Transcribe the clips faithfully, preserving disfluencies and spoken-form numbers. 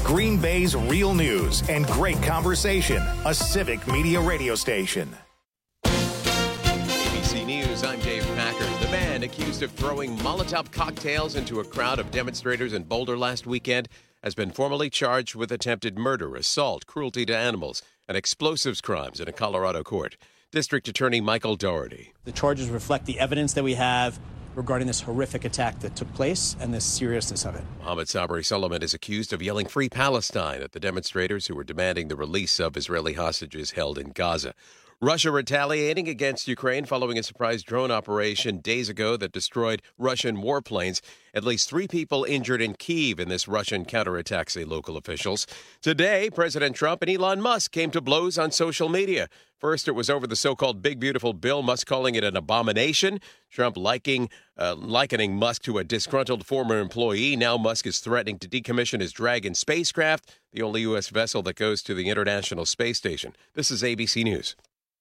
Green Bay's real news and great conversation. A Civic Media radio station. A B C News, I'm Dave Packer. The man accused of throwing Molotov cocktails into a crowd of demonstrators in Boulder last weekend has been formally charged with attempted murder, assault, cruelty to animals, and explosives crimes in a Colorado court. District Attorney Michael Doherty. The charges reflect the evidence that we have regarding this horrific attack that took place and the seriousness of it. Mohammed Sabri Solomon is accused of yelling "Free Palestine" at the demonstrators who were demanding the release of Israeli hostages held in Gaza. Russia retaliating against Ukraine following a surprise drone operation days ago that destroyed Russian warplanes. At least three people injured in Kyiv in this Russian counterattack, say local officials. Today, President Trump and Elon Musk came to blows on social media. First, it was over the so-called Big Beautiful Bill, Musk calling it an abomination. Trump liking, uh, likening Musk to a disgruntled former employee. Now Musk is threatening to decommission his Dragon spacecraft, the only U S vessel that goes to the International Space Station. This is A B C News.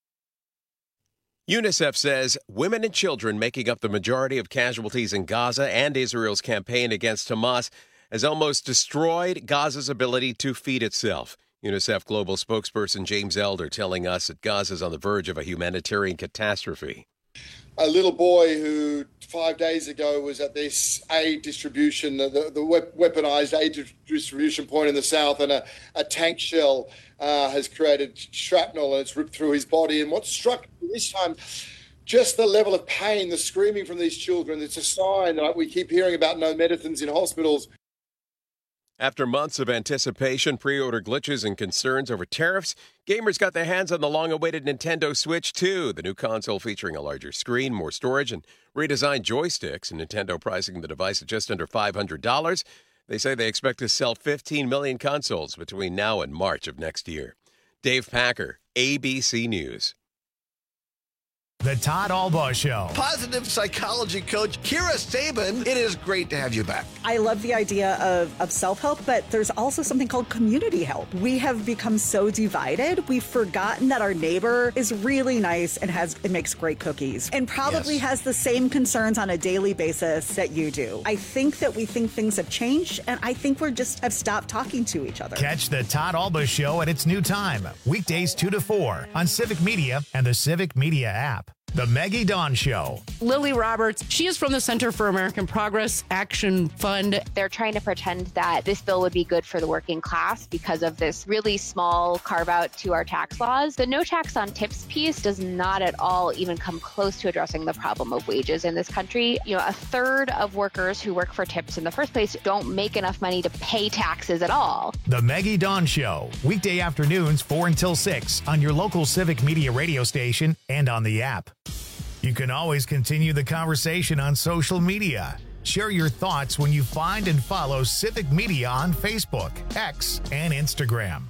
UNICEF says women and children making up the majority of casualties in Gaza and Israel's campaign against Hamas has almost destroyed Gaza's ability to feed itself. UNICEF global spokesperson James Elder telling us that Gaza is on the verge of a humanitarian catastrophe. A little boy who five days ago was at this aid distribution, the, the weaponized aid distribution point in the south, and a, a tank shell uh, has created shrapnel and it's ripped through his body. And what struck me this time, just the level of pain, the screaming from these children. It's a sign that we keep hearing about no medicines in hospitals. After months of anticipation, pre-order glitches, and concerns over tariffs, gamers got their hands on the long-awaited Nintendo Switch two, the new console featuring a larger screen, more storage, and redesigned joysticks. And Nintendo pricing the device at just under five hundred dollars. They say they expect to sell fifteen million consoles between now and March of next year. Dave Packer, A B C News. The Todd Albaugh Show. Positive psychology coach Kira Sabin, it is great to have you back. I love the idea of, of self-help, but there's also something called community help. We have become so divided, we've forgotten that our neighbor is really nice and has and makes great cookies and probably yes. has the same concerns on a daily basis that you do. I think that we think things have changed, and I think we're just have stopped talking to each other. Catch the Todd Albaugh Show at its new time, weekdays two to four on Civic Media and the Civic Media app. The Maggie Dawn Show. Lily Roberts, she is from the Center for American Progress Action Fund. They're trying to pretend that this bill would be good for the working class because of this really small carve out to our tax laws. The no tax on tips piece does not at all even come close to addressing the problem of wages in this country. You know, a third of workers who work for tips in the first place don't make enough money to pay taxes at all. The Maggie Dawn Show, weekday afternoons four until six on your local Civic Media radio station and on the app. You can always continue the conversation on social media. Share your thoughts when you find and follow Civic Media on Facebook, X, and Instagram.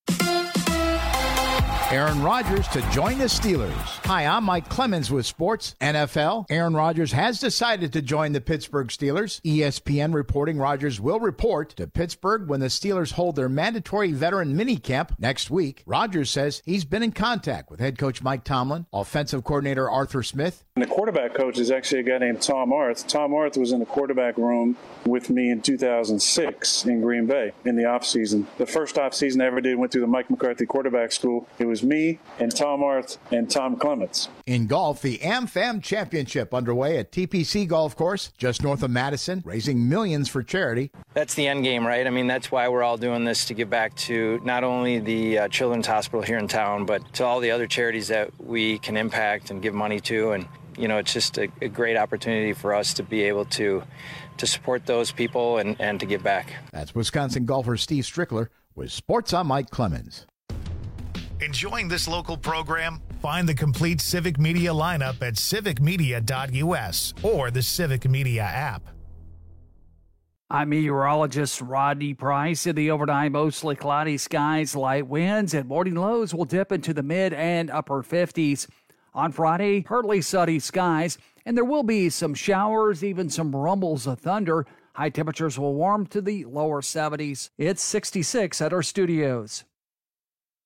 Aaron Rodgers to join the Steelers. Hi, I'm Mike Clemens with Sports N F L. Aaron Rodgers has decided to join the Pittsburgh Steelers. E S P N reporting Rodgers will report to Pittsburgh when the Steelers hold their mandatory veteran minicamp next week. Rodgers says he's been in contact with head coach Mike Tomlin, offensive coordinator Arthur Smith. And the quarterback coach is actually a guy named Tom Arth. Tom Arth was in the quarterback room with me in two thousand six in Green Bay in the offseason. The first offseason I ever did went through the Mike McCarthy quarterback school. It was me and Tom Arth and Tom Clements. In golf, the AmFam Championship underway at T P C Golf Course, just north of Madison, raising millions for charity. That's the end game, right? I mean, that's why we're all doing this, to give back to not only the uh, Children's Hospital here in town, but to all the other charities that we can impact and give money to. And, you know, it's just a, a great opportunity for us to be able to to support those people and, and to give back. That's Wisconsin golfer Steve Strickler with Sports on Mike Clemens. Enjoying this local program? Find the complete Civic Media lineup at civic media dot u s or the Civic Media app. I'm meteorologist Rodney Price. In the overnight, mostly cloudy skies, light winds, and morning lows will dip into the mid and upper fifties. On Friday, partly sunny skies, and there will be some showers, even some rumbles of thunder. High temperatures will warm to the lower seventies. It's sixty-six at our studios.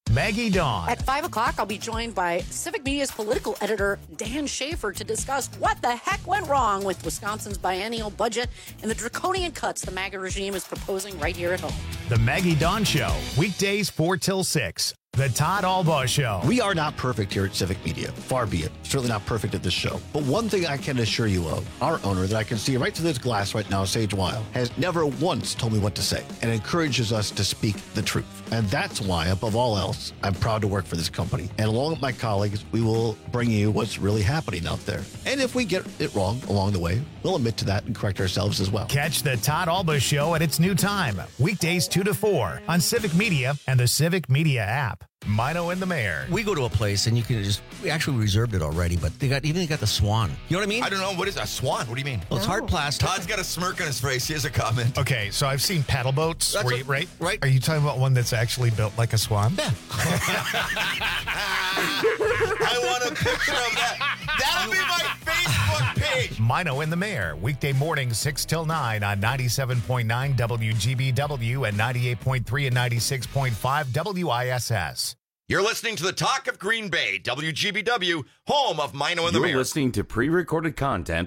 Maggie Dawn. At five o'clock, I'll be joined by Civic Media's political editor, Dan Schaefer, to discuss what the heck went wrong with Wisconsin's biennial budget and the draconian cuts the MAGA regime is proposing right here at home. The Maggie Dawn Show, weekdays four till six. The Todd Albaugh Show. We are not perfect here at Civic Media. Far be it. Certainly not perfect at this show. But one thing I can assure you of, our owner that I can see right through this glass right now, Sage Weil, has never once told me what to say and encourages us to speak the truth. And that's why, above all else, I'm proud to work for this company. And along with my colleagues, we will bring you what's really happening out there. And if we get it wrong along the way, we'll admit to that and correct ourselves as well. Catch the Todd Albaugh Show at its new time, weekdays two to four on Civic Media and the Civic Media app. Mino and the Mayor. We go to a place and you can just, we actually reserved it already, but they got, even they got the Swan. You know what I mean? I don't know. What is a Swan? What do you mean? Well, it's hard plastic. Todd's got a smirk on his face. Here's a comment. Okay, so I've seen paddle boats, That's where a- you- right? right. Are you talking about one that's actually built like a swan? Yeah. I want a picture of that. That'll be my Facebook page. Mino and the Mayor, weekday mornings six till nine on ninety-seven point nine W G B W and ninety-eight point three and ninety-six point five W I S S. You're listening to the Talk of Green Bay, W G B W, home of Mino and the You're Mayor. listening to pre-recorded content.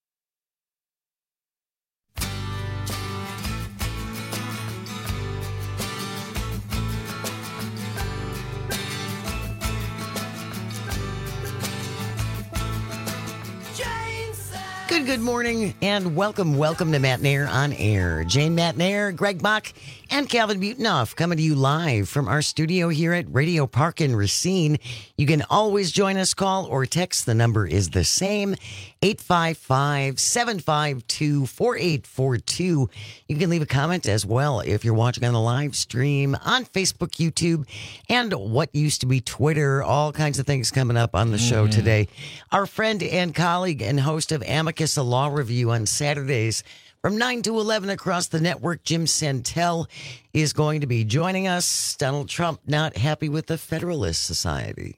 Good, good morning, and welcome, welcome to Matt Nair on Air. Jane Matt Nair, Greg Bach, and Calvin Butenoff coming to you live from our studio here at Radio Park in Racine. You can always join us, call or text. The number is the same, eight five five, seven five two, four eight four two. You can leave a comment as well if you're watching on the live stream on Facebook, YouTube, and what used to be Twitter. All kinds of things coming up on the show Mm-hmm. today. Our friend and colleague and host of Amicus, a law review on Saturdays from nine to eleven across the network, Jim Santel, is going to be joining us. Donald Trump not happy with the Federalist Society.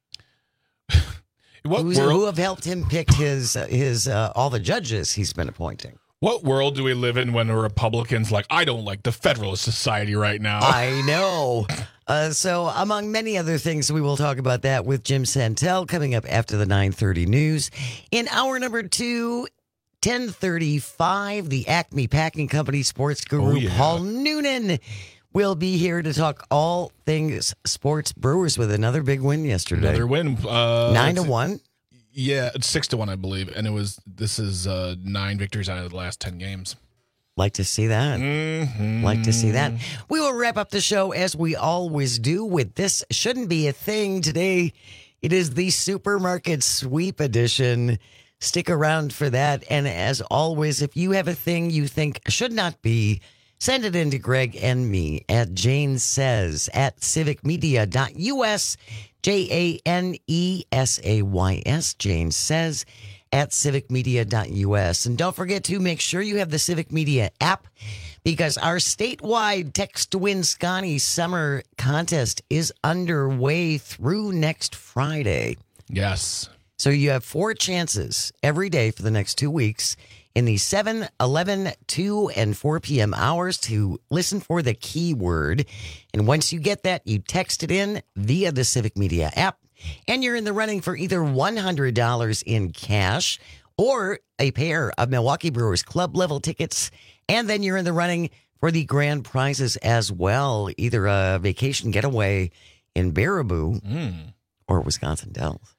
What Who's, world- who have helped him pick his, uh, his uh, all the judges he's been appointing. What world do we live in when a Republican's like, I don't like the Federalist Society right now? I know. Uh, so, among many other things, we will talk about that with Jim Santel coming up after the nine thirty news. In hour number two, ten thirty-five, the Acme Packing Company sports guru, Oh, yeah. Paul Noonan, will be here to talk all things sports. Brewers with another big win yesterday. Another win. Uh, Nine to it's- one. Yeah, it's six to one, I believe. And it was, this is uh, nine victories out of the last ten games. Like to see that. Mm-hmm. Like to see that. We will wrap up the show as we always do with This Shouldn't Be a Thing. Today, it is the Supermarket Sweep Edition. Stick around for that. And as always, if you have a thing you think should not be, send it in to Greg and me at Jane Says at civic media dot U S. J A N E S A Y S. Jane Says at civic media dot U S. And don't forget to make sure you have the Civic Media app, because our statewide Text to Win Scotty Summer Contest is underway through next Friday. Yes. So you have four chances every day for the next two weeks in the seven, eleven, two, and four p.m. hours to listen for the keyword. And once you get that, you text it in via the Civic Media app, and you're in the running for either one hundred dollars in cash or a pair of Milwaukee Brewers club level tickets. And then you're in the running for the grand prizes as well, either a vacation getaway in Baraboo Mm. or Wisconsin Dells.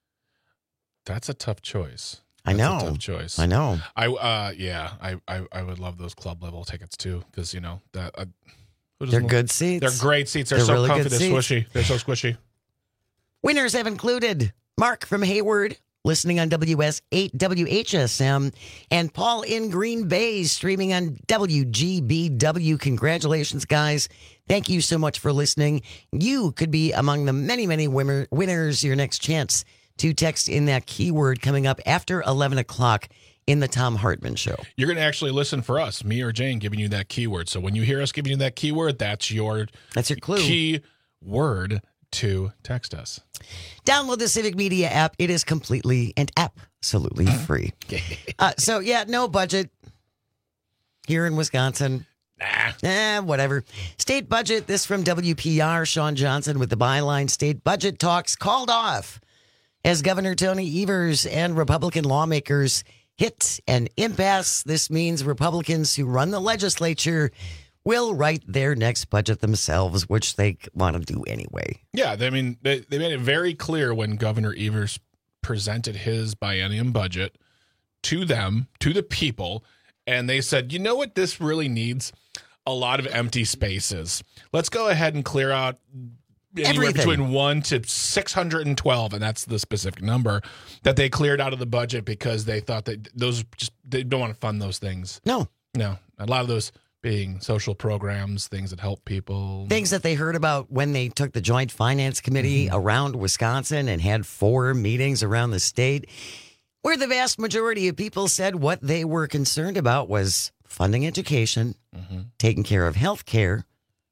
That's a tough choice. I That's know. a tough choice. I know. I uh yeah, I I, I would love those club level tickets too, because you know that uh, who doesn't They're love- good seats. They're great seats. They're, They're so really comfy. good They're seats. squishy. They're so squishy. Winners have included Mark from Hayward, listening on W S eight W H S M, and Paul in Green Bay, streaming on W G B W. Congratulations, guys. Thank you so much for listening. You could be among the many, many winner- winners. Your next chance to text in that keyword coming up after eleven o'clock in the Tom Hartman Show. You're going to actually listen for us, me or Jane, giving you that keyword. So when you hear us giving you that keyword, that's your that's your clue. Key word to text us. Download the Civic Media app. It is completely and absolutely free. Uh, so, yeah, no budget here in Wisconsin. Nah. Eh, whatever. State budget. This from W P R. Sean Johnson with the byline. State budget talks called off as Governor Tony Evers and Republican lawmakers hit an impasse. This means Republicans who run the legislature will write their next budget themselves, which they want to do anyway. Yeah, I mean, they, they made it very clear when Governor Evers presented his biennium budget to them, to the people, and they said, you know what this really needs? A lot of empty spaces. Let's go ahead and clear out anywhere Everything. between one to six hundred twelve, and that's the specific number that they cleared out of the budget because they thought that those just, they don't want to fund those things. No. No. A lot of those being social programs, things that help people. Things that they heard about when they took the Joint Finance Committee Mm-hmm. around Wisconsin and had four meetings around the state, where the vast majority of people said what they were concerned about was funding education, mm-hmm. taking care of health care,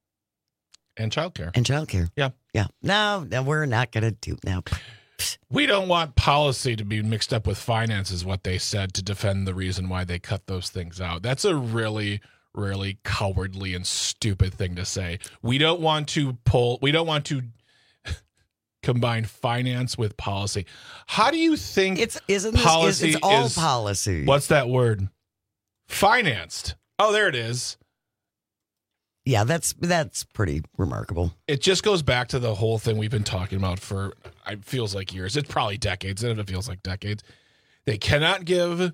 and childcare. And childcare. Yeah. Yeah. No, no we're not going to do now. We don't want policy to be mixed up with finance, is what they said, to defend the reason why they cut those things out. That's a really, really cowardly and stupid thing to say. We don't want to pull, we don't want to combine finance with policy. How do you think it's isn't this, policy it's all is, policy? What's that word? Financed. Oh, there it is. Yeah, that's that's pretty remarkable. It just goes back to the whole thing we've been talking about for, it feels like years. It's probably decades. It feels like decades. They cannot give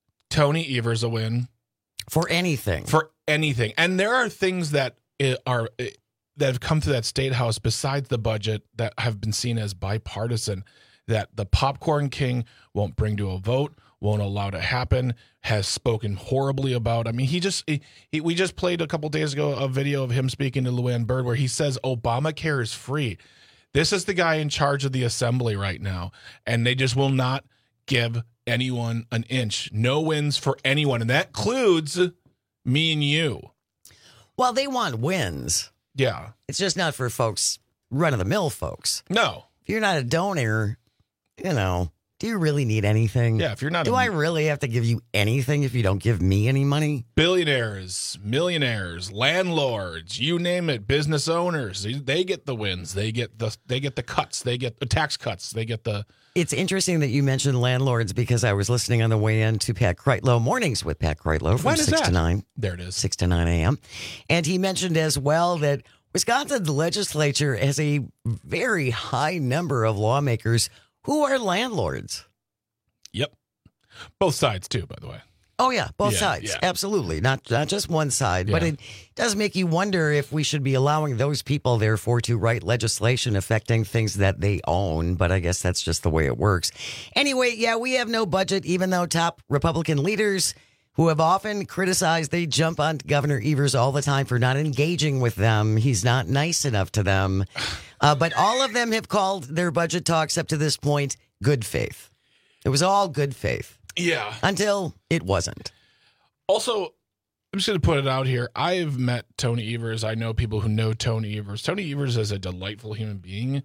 Tony Evers a win. For anything. For anything. And there are things that are that have come to that state house besides the budget that have been seen as bipartisan, that the popcorn king won't bring to a vote, won't allow to happen, has spoken horribly about. I mean, he just, he, he, we just played a couple days ago a video of him speaking to Luann Byrd where he says Obamacare is free. This is the guy in charge of the assembly right now, and they just will not give anyone an inch. No wins for anyone, and that includes me and you. Well, they want wins. Yeah. It's just not for folks, run-of-the-mill folks. No. If you're not a donor, you know, do you really need anything? Yeah, if you're not Do a- I really have to give you anything if you don't give me any money? Billionaires, millionaires, landlords, you name it, business owners, they get the wins. They get the they get the cuts. They get the tax cuts. They get the It's interesting that you mentioned landlords because I was listening on the way in to Pat Kreitlow, Mornings with Pat Kreitlow from When is six that? to nine. There it is. six to nine a.m. And he mentioned as well that Wisconsin's legislature has a very high number of lawmakers who are landlords. Yep. Both sides too, by the way. Oh, yeah, both Yeah, sides. yeah. Absolutely. Not not just one side. But Yeah. it does make you wonder if we should be allowing those people, therefore, to write legislation affecting things that they own. But I guess that's just the way it works. Anyway, yeah, we have no budget, even though top Republican leaders who have often criticized, they jump on Governor Evers all the time for not engaging with them. He's not nice enough to them. Uh, but all of them have called their budget talks up to this point good faith. It was all good faith. Yeah. Until it wasn't. Also, I'm just going to put it out here. I've met Tony Evers. I know people who know Tony Evers. Tony Evers is a delightful human being.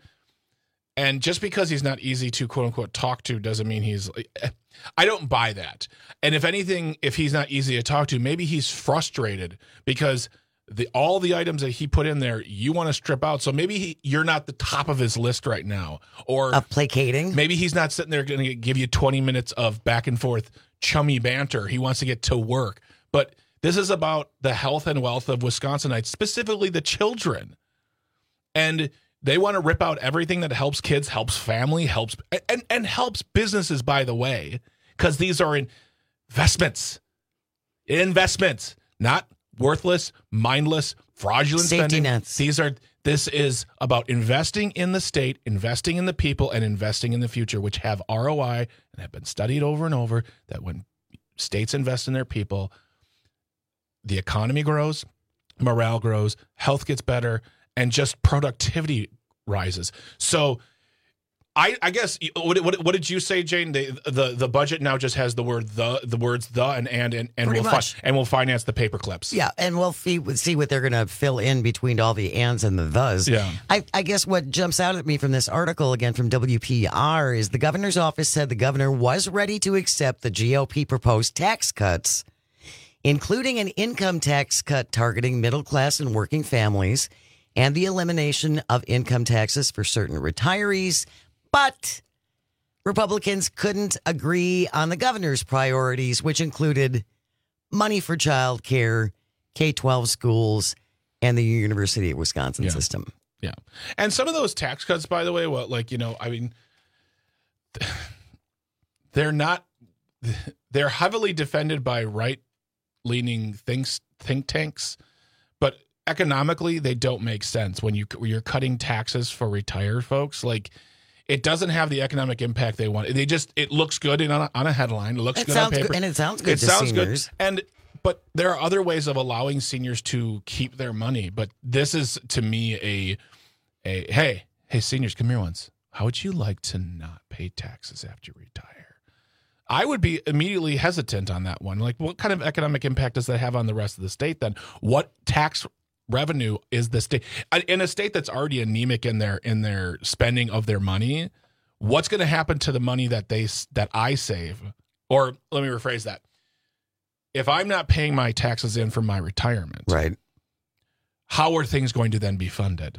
And just because he's not easy to, quote unquote, talk to doesn't mean he's. I don't buy that. And if anything, if he's not easy to talk to, maybe he's frustrated because the all the items that he put in there, you want to strip out. So maybe he, you're not the top of his list right now. Or Of placating. maybe he's not sitting there going to give you twenty minutes of back and forth chummy banter. He wants to get to work. But this is about the health and wealth of Wisconsinites, specifically the children. And they want to rip out everything that helps kids, helps family, helps and, and helps businesses, by the way, because these are investments. Investments, not worthless, mindless, fraudulent Safety spending. nets. These are this is about investing in the state, investing in the people, and investing in the future, which have R O I and have been studied over and over that when states invest in their people, the economy grows, morale grows, health gets better, and just productivity rises. So I, I guess what, what, what did you say, Jane? The, the the budget now just has the word the the words the and and and, and Pretty we'll much. fi- and we'll finance the paper clips. Yeah, and we'll see, see what they're going to fill in between all the ands and the thes. Yeah. I, I guess what jumps out at me from this article, again from W P R, is the governor's office said the governor was ready to accept the G O P proposed tax cuts including an income tax cut targeting middle class and working families and the elimination of income taxes for certain retirees. But Republicans couldn't agree on the governor's priorities, which included money for child care, K twelve schools, and the University of Wisconsin Yeah. system. Yeah. And some of those tax cuts, by the way, well, like, you know, I mean, they're not, they're heavily defended by right-leaning think, think tanks, but economically, they don't make sense when, you, when you're cutting taxes for retired folks. Like, it doesn't have the economic impact they want. They just, it looks good in, on, a, on a headline. It looks It good sounds on paper. good- and it sounds good It to sounds seniors. good. And, but there are other ways of allowing seniors to keep their money. But this is, to me, a, a hey, hey, seniors, come here once. How would you like to not pay taxes after you retire? I would be immediately hesitant on that one. Like, what kind of economic impact does that have on the rest of the state then? What tax revenue is the state in a state that's already anemic in their in their spending of their money? What's going to happen to the money that they that I save? Or let me rephrase that. If I'm not paying my taxes in for my retirement, right? How are things going to then be funded?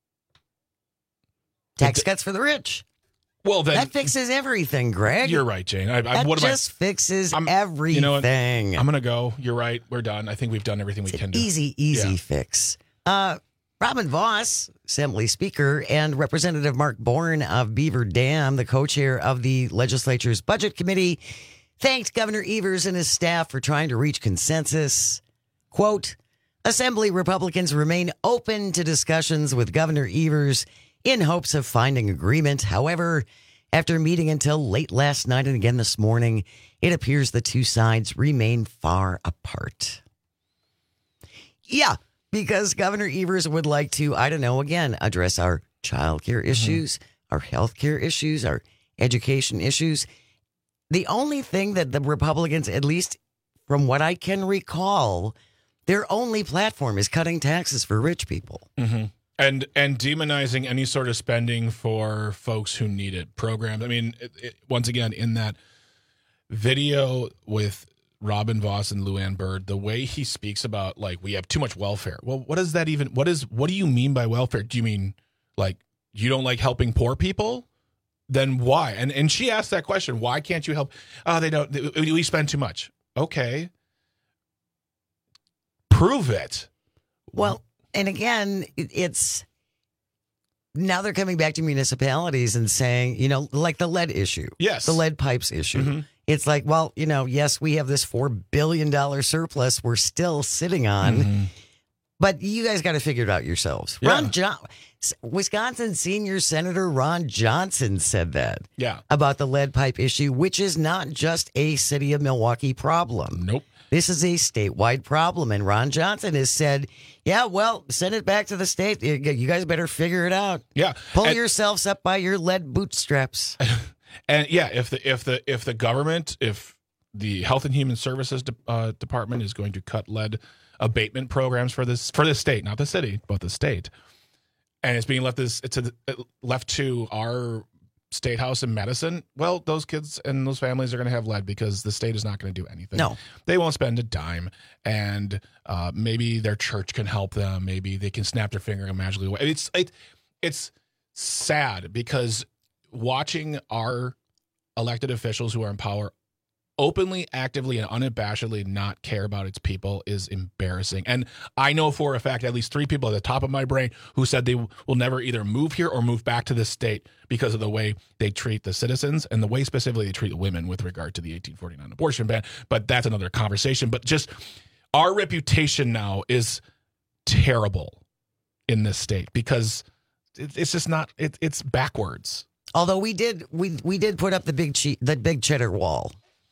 Tax cuts for the rich. Well, then that fixes everything, Greg. You're right, Jane. I, I, that what am just I, fixes I'm, everything. You know what? I'm going to go. You're right. We're done. I think we've done everything we It's can an do. Easy, easy Yeah. fix. Uh, Robin Voss, Assembly Speaker, and Representative Mark Bourne of Beaver Dam, the co-chair of the legislature's Budget Committee, thanked Governor Evers and his staff for trying to reach consensus. Quote, Assembly Republicans remain open to discussions with Governor Evers in hopes of finding agreement. However, after meeting until late last night and again this morning, it appears the two sides remain far apart. Yeah, because Governor Evers would like to, I don't know, again, address our child care issues, mm-hmm. our health care issues, our education issues. The only thing that the Republicans, at least from what I can recall, their only platform is cutting taxes for rich people. Mm-hmm. And and demonizing any sort of spending for folks who need it. Programs. I mean, it, it, once again, in that video with Robin Voss and Luann Byrd, the way he speaks about, like, we have too much welfare. Well, what does that even, what is, what do you mean by welfare? Do you mean, like, you don't like helping poor people? Then why? And and she asked that question. Why can't you help? Oh, they don't, they, we spend too much. Okay. Prove it. Well, and again, it's now they're coming back to municipalities and saying, you know, like the lead issue. Yes. The lead pipes issue. Mm-hmm. It's like, well, you know, yes, we have this four billion dollars surplus we're still sitting on, Mm-hmm. but you guys got to figure it out yourselves. Yeah. Ron John, Wisconsin senior Senator Ron Johnson said that Yeah. about the lead pipe issue, which is not just a city of Milwaukee problem. Nope. This is a statewide problem. And Ron Johnson has said, yeah, well, send it back to the state. You you guys better figure it out. Yeah. Pull And- yourselves up by your lead bootstraps. And yeah, if the if the if the government, if the Health and Human Services de- uh, Department is going to cut lead abatement programs for this for the state, not the city, but the state, and it's being left this to the, left to our state house in Madison, well, those kids and those families are going to have lead because the state is not going to do anything. No. They won't spend a dime, and uh, maybe their church can help them. Maybe they can snap their finger and magically away. It's it, it's sad because watching our elected officials who are in power openly, actively, and unabashedly not care about its people is embarrassing. And I know for a fact at least three people at the top of my brain who said they will never either move here or move back to this state because of the way they treat the citizens and the way specifically they treat women with regard to the eighteen forty-nine abortion ban. But that's another conversation. But just our reputation now is terrible in this state because it, it's just not, it, it's backwards. Although we did we we did put up the big che- the big cheddar wall.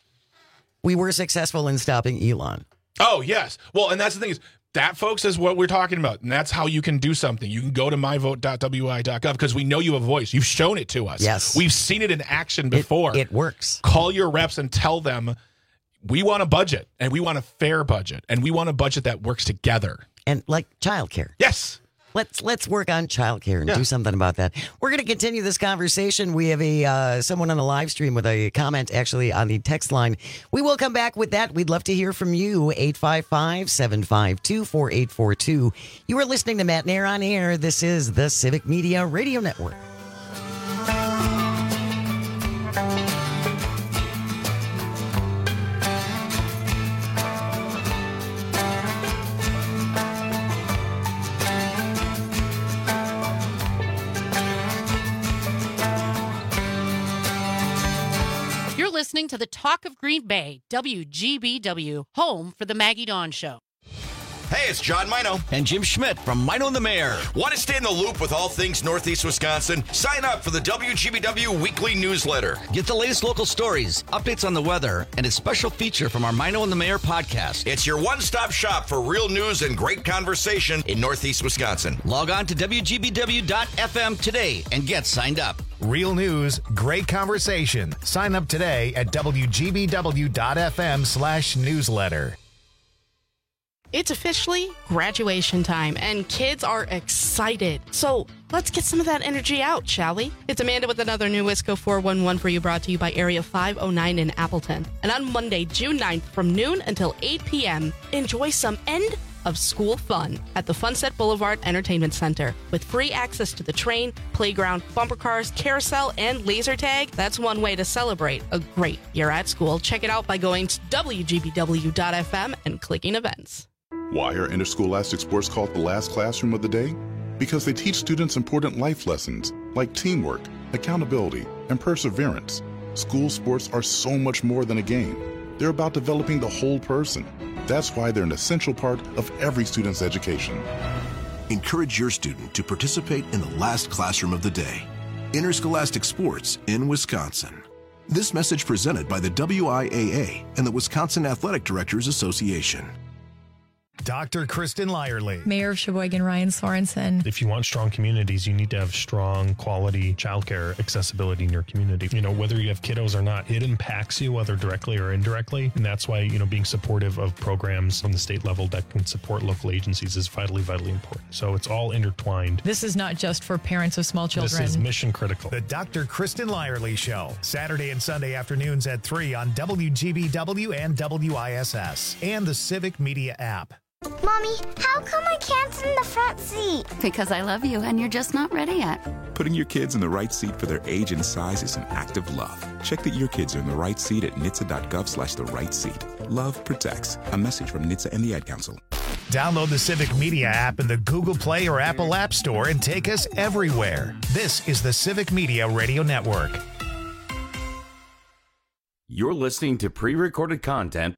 We were successful in stopping Elon. Oh, yes. Well, and that's the thing is that, folks, is what we're talking about. And that's how you can do something. You can go to my vote dot w i dot gov because we know you have a voice. You've shown it to us. Yes. We've seen it in action before. It, it works. Call your reps and tell them we want a budget and we want a fair budget and we want a budget that works together. And like childcare. Yes. Let's let's work on childcare and Yeah. do something about that. We're going to continue this conversation. We have a uh, someone on the live stream with a comment actually on the text line. We will come back with that. We'd love to hear from you. eight five five, seven five two, four eight four two. You are listening to Matt Nair on Air. This is the Civic Media Radio Network. You're listening to the Talk of Green Bay, W G B W, home for the Maggie Dawn Show. Hey, it's John Mino. And Jim Schmidt from Mino and the Mayor. Want to stay in the loop with all things Northeast Wisconsin? Sign up for the W G B W weekly newsletter. Get the latest local stories, updates on the weather, and a special feature from our Mino and the Mayor podcast. It's your one-stop shop for real news and great conversation in Northeast Wisconsin. Log on to W G B W dot F M today and get signed up. Real news, great conversation. Sign up today at W G B W dot F M slash newsletter. It's officially graduation time, and kids are excited. So let's get some of that energy out, shall we? It's Amanda with another new Wisco four one one for you, brought to you by Area five oh nine in Appleton. And on Monday, June ninth, from noon until eight p.m., enjoy some end of school fun at the Funset Boulevard Entertainment Center. With free access to the train, playground, bumper cars, carousel, and laser tag, that's one way to celebrate a great year at school. Check it out by going to W G B W dot F M and clicking events. Why are interscholastic sports called the last classroom of the day? Because they teach students important life lessons like teamwork, accountability, and perseverance. School sports are so much more than a game. They're about developing the whole person. That's why they're an essential part of every student's education. Encourage your student to participate in the last classroom of the day. Interscholastic sports in Wisconsin. This message presented by the W I A A and the Wisconsin Athletic Directors Association. Doctor Kristen Lyerly. Mayor of Sheboygan, Ryan Sorensen. If you want strong communities, you need to have strong quality childcare accessibility in your community. You know, whether you have kiddos or not, it impacts you whether directly or indirectly. And that's why, you know, being supportive of programs from the state level that can support local agencies is vitally, vitally important. So it's all intertwined. This is not just for parents of small children. This is mission critical. The Doctor Kristen Lyerly Show. Saturday and Sunday afternoons at three on W G B W and W I S S and the Civic Media app. Mommy, how come I can't sit in the front seat? Because I love you and you're just not ready yet. Putting your kids in the right seat for their age and size is an act of love. Check that your kids are in the right seat at N H T S A dot gov slash the right seat. Love protects. A message from N H T S A and the Ad Council. Download the Civic Media app in the Google Play or Apple App Store and take us everywhere. This is the Civic Media Radio Network. You're listening to pre-recorded content.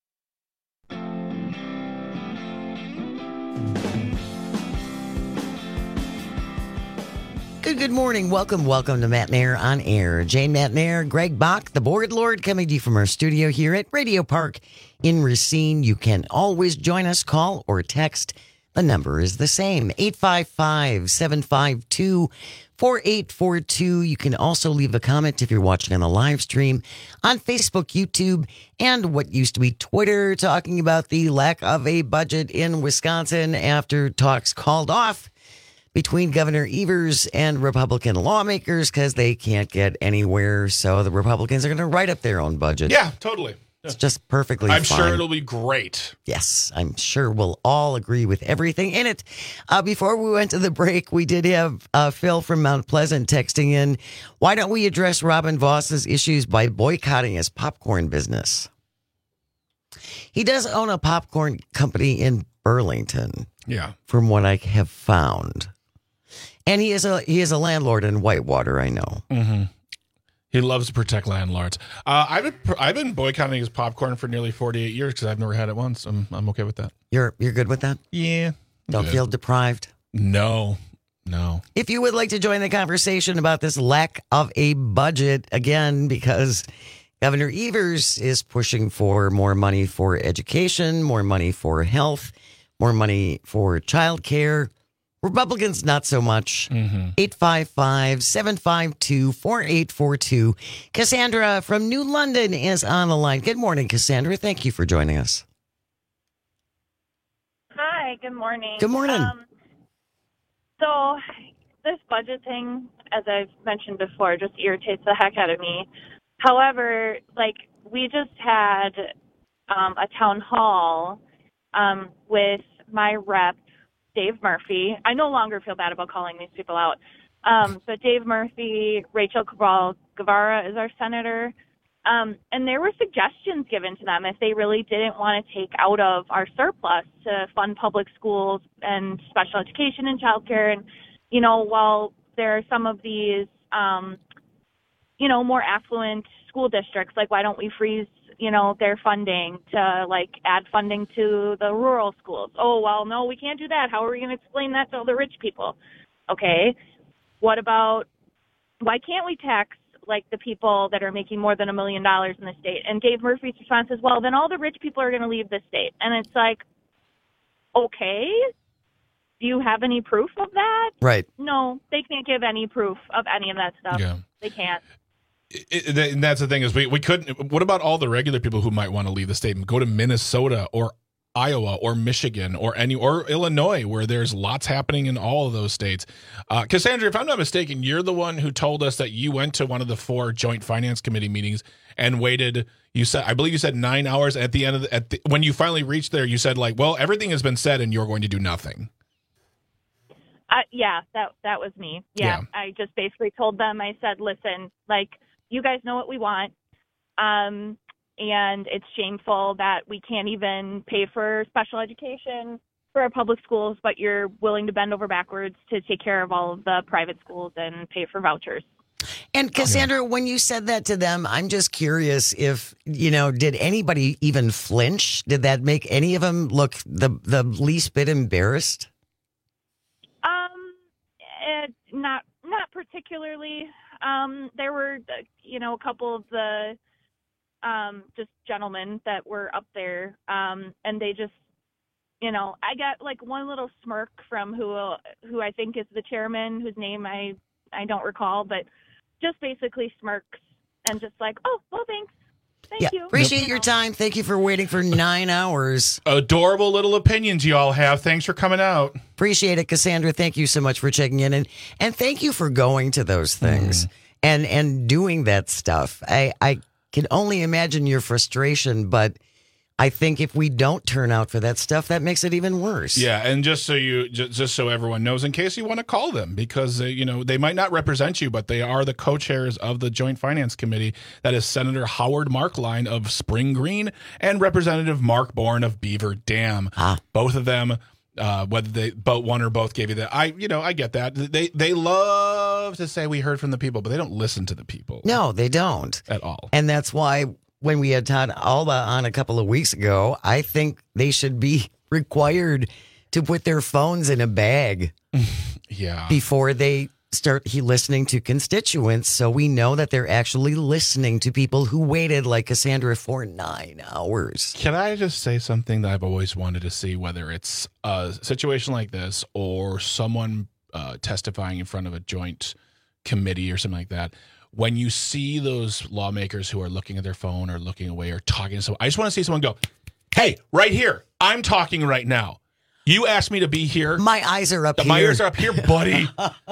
Good, good morning. Welcome, welcome to Matt Nair on Air. Jane Matt Nair, Greg Bach, the Board Lord, coming to you from our studio here at Radio Park in Racine. You can always join us, call or text. The number is the same, eight five five, seven five two, four eight four two. You can also leave a comment if you're watching on the live stream on Facebook, YouTube, and what used to be Twitter, talking about the lack of a budget in Wisconsin after talks called off between Governor Evers and Republican lawmakers because they can't get anywhere. So the Republicans are going to write up their own budget. Yeah, totally. It's just perfectly I'm fine. sure it'll be great. Yes, I'm sure we'll all agree with everything in it. Uh, before we went to the break, we did have uh, Phil from Mount Pleasant texting in, why don't we address Robin Voss's issues by boycotting his popcorn business? He does own a popcorn company in Burlington. Yeah. From what I have found. And he is a he is a landlord in Whitewater, I know. Mm-hmm. He loves to protect landlords. Uh, I've been I've been boycotting his popcorn for nearly forty-eight years because I've never had it once. I'm I'm okay with that. You're you're good with that? Yeah. Don't good. feel deprived? No. No. If you would like to join the conversation about this lack of a budget, again, because Governor Evers is pushing for more money for education, more money for health, more money for childcare. Republicans, not so much. Mm-hmm. eight five five, seven five two, four eight four two. Cassandra from New London is on the line. Good morning, Cassandra. Thank you for joining us. Hi, good morning. Good morning. Um, So this budget thing, as I've mentioned before, just irritates the heck out of me. However, like, we just had um, a town hall um, with my rep, Dave Murphy. I no longer feel bad about calling these people out. Um, but Dave Murphy, Rachel Cabral Guevara is our senator. Um, and there were suggestions given to them if they really didn't want to take out of our surplus to fund public schools and special education and childcare. And, you know, while there are some of these, um, you know, more affluent school districts, like, why don't we freeze, you know, their funding to, like, add funding to the rural schools? Oh, well, no, we can't do that. How are we going to explain that to all the rich people? Okay. What about, why can't we tax, like, the people that are making more than a million dollars in the state? And Dave Murphy's response is, well, then all the rich people are going to leave the state. And it's like, okay, do you have any proof of that? Right. No, they can't give any proof of any of that stuff. Yeah. They can't. It, it, and that's the thing is we, we couldn't. What about all the regular people who might want to leave the state and go to Minnesota or Iowa or Michigan or any or Illinois, where there's lots happening in all of those states? Uh, Cassandra, if I'm not mistaken, you're the one who told us that you went to one of the four Joint Finance Committee meetings and waited. You said, I believe you said nine hours at the end of the, at the, when you finally reached there. You said, like, well, everything has been said and you're going to do nothing. Uh, yeah, that that was me. Yeah, Yeah. I just basically told them. I said, listen, like, you guys know what we want. Um, and it's shameful that we can't even pay for special education for our public schools, but you're willing to bend over backwards to take care of all of the private schools and pay for vouchers. And Cassandra, when you said that to them, I'm just curious if, you know, did anybody even flinch? Did that make any of them look the, the least bit embarrassed? Um, eh, not not particularly. Um, there were, uh, you know, a couple of the um, just gentlemen that were up there, um, and they just, you know, I got like one little smirk from who who I think is the chairman, whose name I I don't recall, but just basically smirks and just like, oh, well, thanks. Thank yeah, you. appreciate You your know. time. Thank you for waiting for nine hours. Adorable little opinions you all have. Thanks for coming out. Appreciate it, Cassandra. Thank you so much for checking in, and and thank you for going to those things Mm. and and doing that stuff. I I can only imagine your frustration, but I think if we don't turn out for that stuff, that makes it even worse. Yeah, and just so you, just, just so everyone knows, in case you want to call them, because uh, you know they might not represent you, but they are the co-chairs of the Joint Finance Committee. That is Senator Howard Markline of Spring Green and Representative Mark Bourne of Beaver Dam. Ah. Both of them, uh, whether they, both one or both gave you that. I, you know, I get that. They they love to say we heard from the people, but they don't listen to the people. No, they don't at all, and that's why. When we had Todd Alba on a couple of weeks ago, I think they should be required to put their phones in a bag yeah. before they start he listening to constituents, so we know that they're actually listening to people who waited, like Cassandra, for nine hours. Can I just say something that I've always wanted to see, whether it's a situation like this or someone uh, testifying in front of a joint committee or something like that? When you see those lawmakers who are looking at their phone or looking away or talking to someone, I just want to see someone go, hey, right here, I'm talking right now. You asked me to be here. My eyes are up My here. ears are up here, buddy.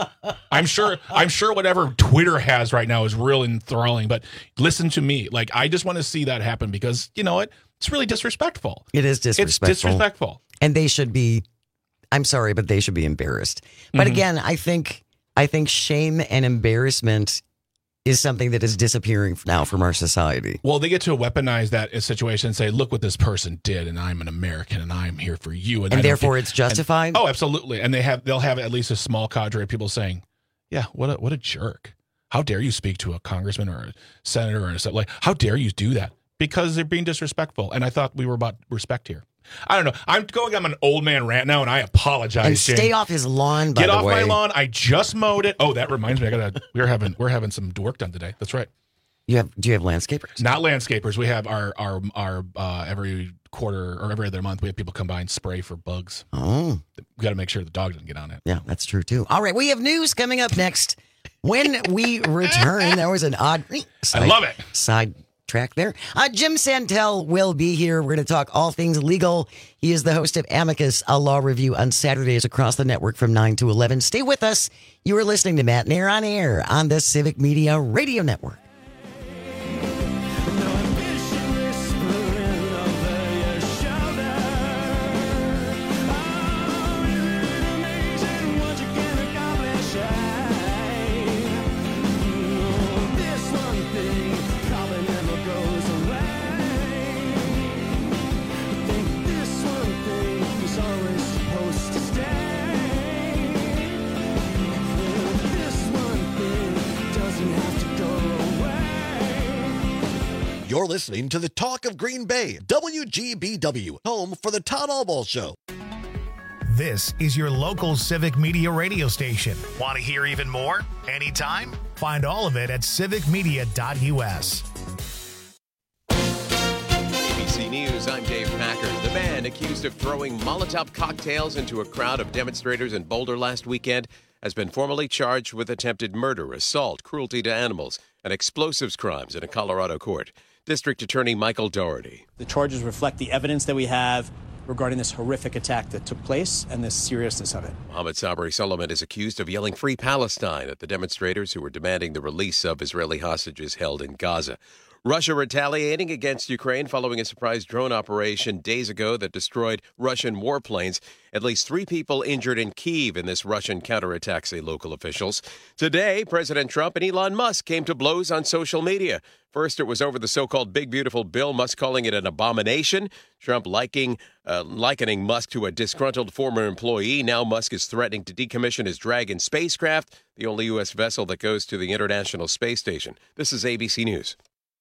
I'm sure I'm sure whatever Twitter has right now is real enthralling, but listen to me. Like, I just want to see that happen because, you know what? It's really disrespectful. It is disrespectful. It's disrespectful. And they should be, I'm sorry, but they should be embarrassed. But Mhm. again, I think I think shame and embarrassment is something that is disappearing now from our society. Well, they get to weaponize that situation and say, look what this person did, and I'm an American, and I'm here for you. And I don't therefore care- it's justified? And- oh, absolutely. And they have, they'll have at least a small cadre of people saying, yeah, what a, what a jerk. How dare you speak to a congressman or a senator or a, like, how dare you do that? Because they're being disrespectful. And I thought we were about respect here. I don't know. I'm going on an old man rant now, and I apologize. And Jane. stay off his lawn, by Get the off way. my lawn. I just mowed it. Oh, that reminds me. I gotta. We're having we're having some work done today. That's right. You have? Do you have landscapers? Not landscapers. We have our our our uh, every quarter or every other month we have people come by and spray for bugs. Oh, we got to make sure the dog doesn't get on it. Yeah, that's true too. All right, we have news coming up next. When we return, there was an odd. Side, I love it. Side track there. Uh, Jim Santel will be here. We're going to talk all things legal. He is the host of Amicus, a law review on Saturdays across the network from nine to eleven. Stay with us. You are listening to Matt Nair on Air on the Civic Media Radio Network. You're listening to the Talk of Green Bay, W G B W, home for the Todd Albaugh Show. This is your local Civic Media radio station. Want to hear even more? Anytime? Find all of it at civic media dot u s. A B C News, I'm Dave Packard. The man accused of throwing Molotov cocktails into a crowd of demonstrators in Boulder last weekend has been formally charged with attempted murder, assault, cruelty to animals, and explosives crimes in a Colorado court. District Attorney Michael Doherty. The charges reflect the evidence that we have regarding this horrific attack that took place and the seriousness of it. Mohammed Sabri Solomon is accused of yelling "Free Palestine" at the demonstrators who were demanding the release of Israeli hostages held in Gaza. Russia retaliating against Ukraine following a surprise drone operation days ago that destroyed Russian warplanes. At least three people injured in Kyiv in this Russian counterattack, say local officials. Today, President Trump and Elon Musk came to blows on social media. First, it was over the so-called Big Beautiful Bill, Musk calling it an abomination. Trump liking, uh, likening Musk to a disgruntled former employee. Now Musk is threatening to decommission his Dragon spacecraft, the only U S vessel that goes to the International Space Station. This is A B C News.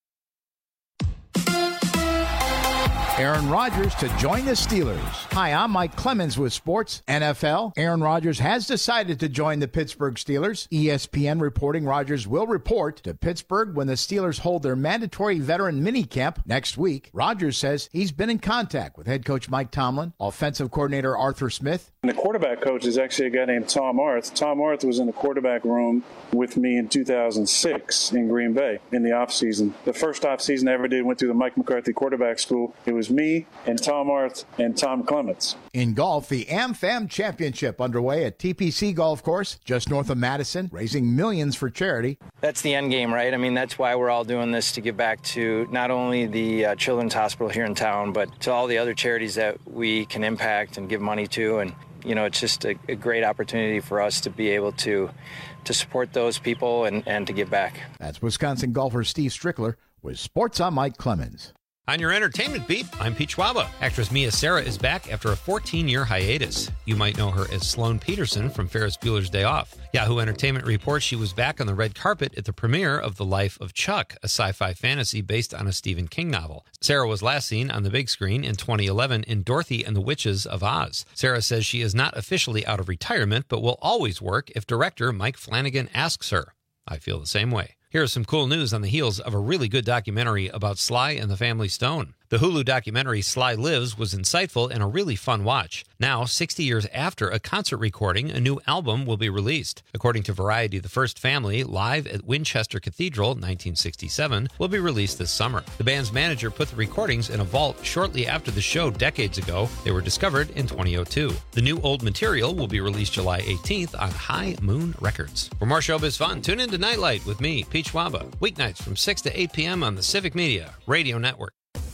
Aaron Rodgers to join the Steelers. Hi, I'm Mike Clemens with Sports N F L. Aaron Rodgers has decided to join the Pittsburgh Steelers. E S P N reporting Rodgers will report to Pittsburgh when the Steelers hold their mandatory veteran minicamp next week. Rodgers says he's been in contact with head coach Mike Tomlin, offensive coordinator Arthur Smith. And the quarterback coach is actually a guy named Tom Arth. Tom Arth was in the quarterback room with me in two thousand six in Green Bay in the offseason. The first offseason I ever did went through the Mike McCarthy quarterback school. It was me and Tom Arth and Tom Clements. In golf, the AmFam Championship underway at T P C Golf Course, just north of Madison, raising millions for charity. That's the end game, right? I mean, that's why we're all doing this, to give back to not only the uh, Children's Hospital here in town, but to all the other charities that we can impact and give money to. And, you know, it's just a, a great opportunity for us to be able to to support those people and, and to give back. That's Wisconsin golfer Steve Strickler with Sports on Mike Clemens. On your entertainment beat, I'm Pete Schwaba. Actress Mia Sara is back after a fourteen-year hiatus. You might know her as Sloane Peterson from Ferris Bueller's Day Off. Yahoo Entertainment reports she was back on the red carpet at the premiere of The Life of Chuck, a sci-fi fantasy based on a Stephen King novel. Sara was last seen on the big screen in twenty eleven in Dorothy and the Witches of Oz. Sara says she is not officially out of retirement, but will always work if director Mike Flanagan asks her. I feel the same way. Here's some cool news on the heels of a really good documentary about Sly and the Family Stone. The Hulu documentary Sly Lives was insightful and a really fun watch. Now, sixty years after a concert recording, a new album will be released. According to Variety, The First Family, live at Winchester Cathedral, nineteen sixty-seven, will be released this summer. The band's manager put the recordings in a vault shortly after the show decades ago. They were discovered in twenty oh two. The new old material will be released July eighteenth on High Moon Records. For more showbiz fun, tune in to Nightlight with me, Pete Schwaba, weeknights from six to eight p.m. on the Civic Media Radio Network.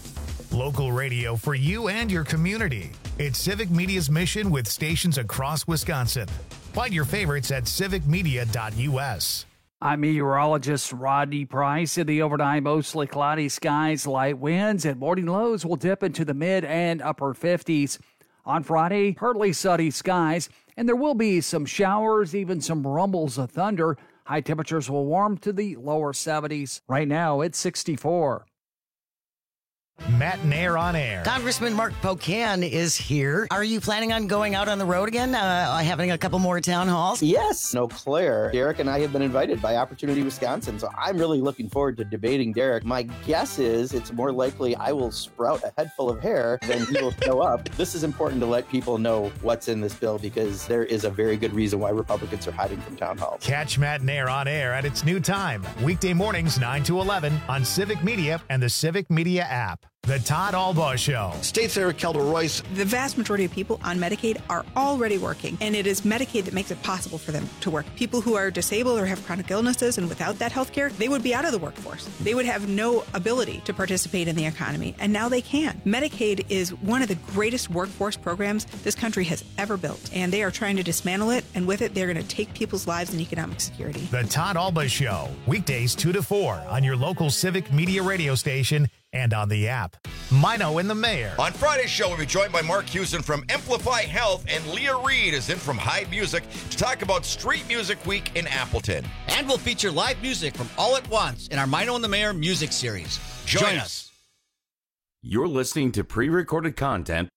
Local radio for you and your community. It's Civic Media's mission with stations across Wisconsin. Find your favorites at civic media dot u s. I'm meteorologist Rodney Price. In the overnight, mostly cloudy skies, light winds, and morning lows will dip into the mid and upper fifties. On Friday, partly sunny skies, and there will be some showers, even some rumbles of thunder. High temperatures will warm to the lower seventies. Right now, it's sixty-four. Matt and Air on Air. Congressman Mark Pocan is here. Are you planning on going out on the road again, uh, having a couple more town halls? Yes. Eau Claire. Derek and I have been invited by Opportunity Wisconsin, so I'm really looking forward to debating Derek. My guess is it's more likely I will sprout a head full of hair than he will show up. This is important to let people know what's in this bill because there is a very good reason why Republicans are hiding from town halls. Catch Matt and Air on Air at its new time, weekday mornings nine to eleven on Civic Media and the Civic Media app. The Todd Albaugh Show. State Senator Kelda Royce. The vast majority of people on Medicaid are already working, and it is Medicaid that makes it possible for them to work. People who are disabled or have chronic illnesses and without that health care, they would be out of the workforce. They would have no ability to participate in the economy, and now they can. Medicaid is one of the greatest workforce programs this country has ever built, and they are trying to dismantle it, and with it, they're going to take people's lives and economic security. The Todd Albaugh Show, weekdays two to four on your local Civic Media radio station and on the app. Mino and the Mayor. On Friday's show, we'll be joined by Mark Hewson from Amplify Health, and Leah Reed is in from Hyde Music to talk about Street Music Week in Appleton. And we'll feature live music from All at Once in our Mino and the Mayor music series. Join, Join us. us. You're listening to pre-recorded content.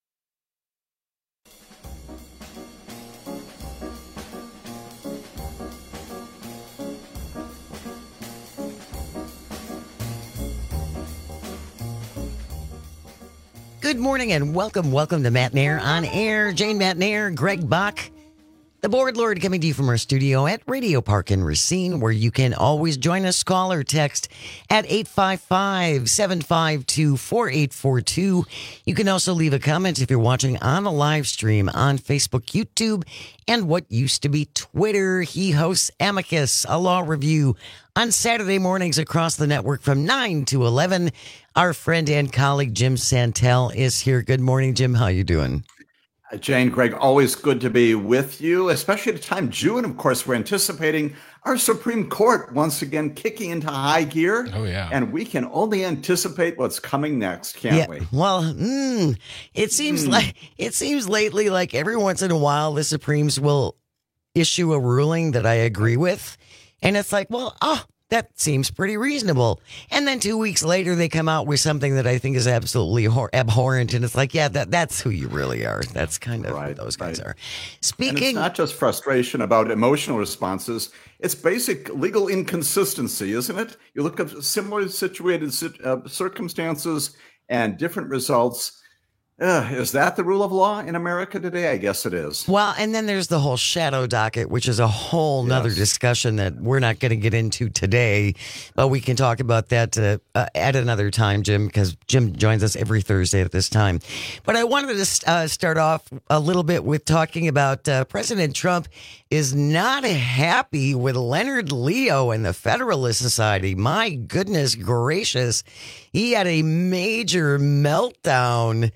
Good morning and welcome, welcome to Matt and Air on Air. Jane Matt and Air, Greg Bach, the board lord, coming to you from our studio at Radio Park in Racine, where you can always join us. Call or text at eight five five, seven five two, four eight four two. You can also leave a comment if you're watching on a live stream on Facebook, YouTube, and what used to be Twitter. He hosts Amicus, a law review, on Saturday mornings across the network from nine to eleven. Our friend and colleague Jim Santel is here. Good morning, Jim. How you doing? Jane, Greg, always good to be with you, especially at a time, June, of course, we're anticipating our Supreme Court once again kicking into high gear. Oh, yeah. And we can only anticipate what's coming next, can't yeah, we? Well, mm, it seems mm. like it seems lately like every once in a while the Supremes will issue a ruling that I agree with. And it's like, well, oh, that seems pretty reasonable. And then two weeks later, they come out with something that I think is absolutely hor- abhorrent. And it's like, yeah, that, that's who you really are. That's kind of right, who those guys right. are. Speaking, and it's not just frustration about emotional responses. It's basic legal inconsistency, isn't it? You look at similar situated uh, circumstances and different results. Uh, is that the rule of law in America today? I guess it is. Well, and then there's the whole shadow docket, which is a whole nother yes. discussion that we're not going to get into today, but we can talk about that uh, uh, at another time, Jim, because Jim joins us every Thursday at this time. But I wanted to uh, start off a little bit with talking about uh, President Trump is not happy with Leonard Leo and the Federalist Society. My goodness gracious. He had a major meltdown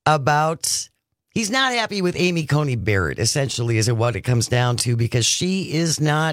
about, he's not happy with Amy Coney Barrett, essentially, is what it comes down to, because she is not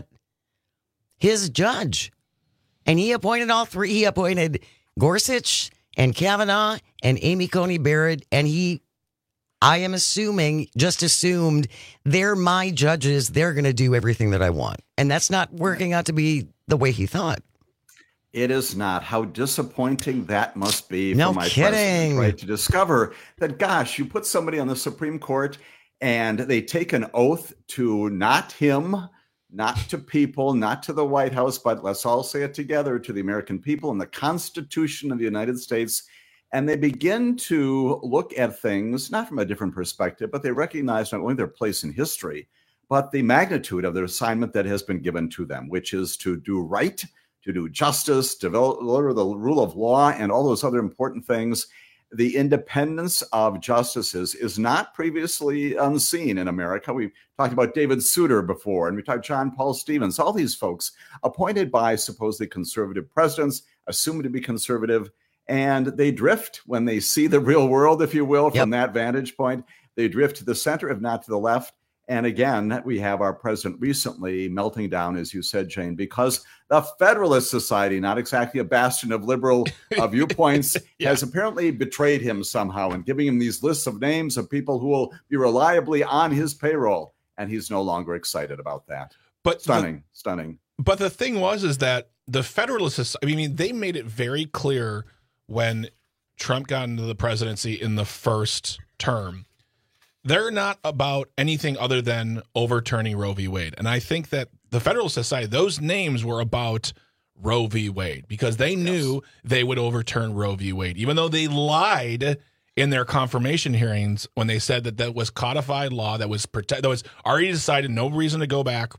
his judge. And he appointed all three. He appointed Gorsuch and Kavanaugh and Amy Coney Barrett. And he, I am assuming, just assumed they're my judges. They're going to do everything that I want. And that's not working out to be the way he thought. It is not. How disappointing that must be no for my kidding. president, right? To discover that, gosh, you put somebody on the Supreme Court and they take an oath to not him, not to people, not to the White House, but let's all say it together, to the American people and the Constitution of the United States. And they begin to look at things, not from a different perspective, but they recognize not only their place in history, but the magnitude of their assignment that has been given to them, which is to do right, to do justice, develop the rule of law, and all those other important things. The independence of justices is not previously unseen in America. We talked about David Souter before, and we talked John Paul Stevens, all these folks appointed by supposedly conservative presidents, assumed to be conservative, and they drift when they see the real world, if you will, from yep. that vantage point. They drift to the center, if not to the left. And again, we have our president recently melting down, as you said, Jane, because the Federalist Society, not exactly a bastion of liberal uh, viewpoints, yeah. has apparently betrayed him somehow and giving him these lists of names of people who will be reliably on his payroll. And he's no longer excited about that. But stunning, the, stunning. But the thing was, is that the Federalist Society, I mean, they made it very clear when Trump got into the presidency in the first term, they're not about anything other than overturning Roe v. Wade. And I think that the Federalist Society, those names were about Roe v. Wade because they knew yes. they would overturn Roe v. Wade, even though they lied in their confirmation hearings when they said that that was codified law, that was protect, that was already decided, no reason to go back.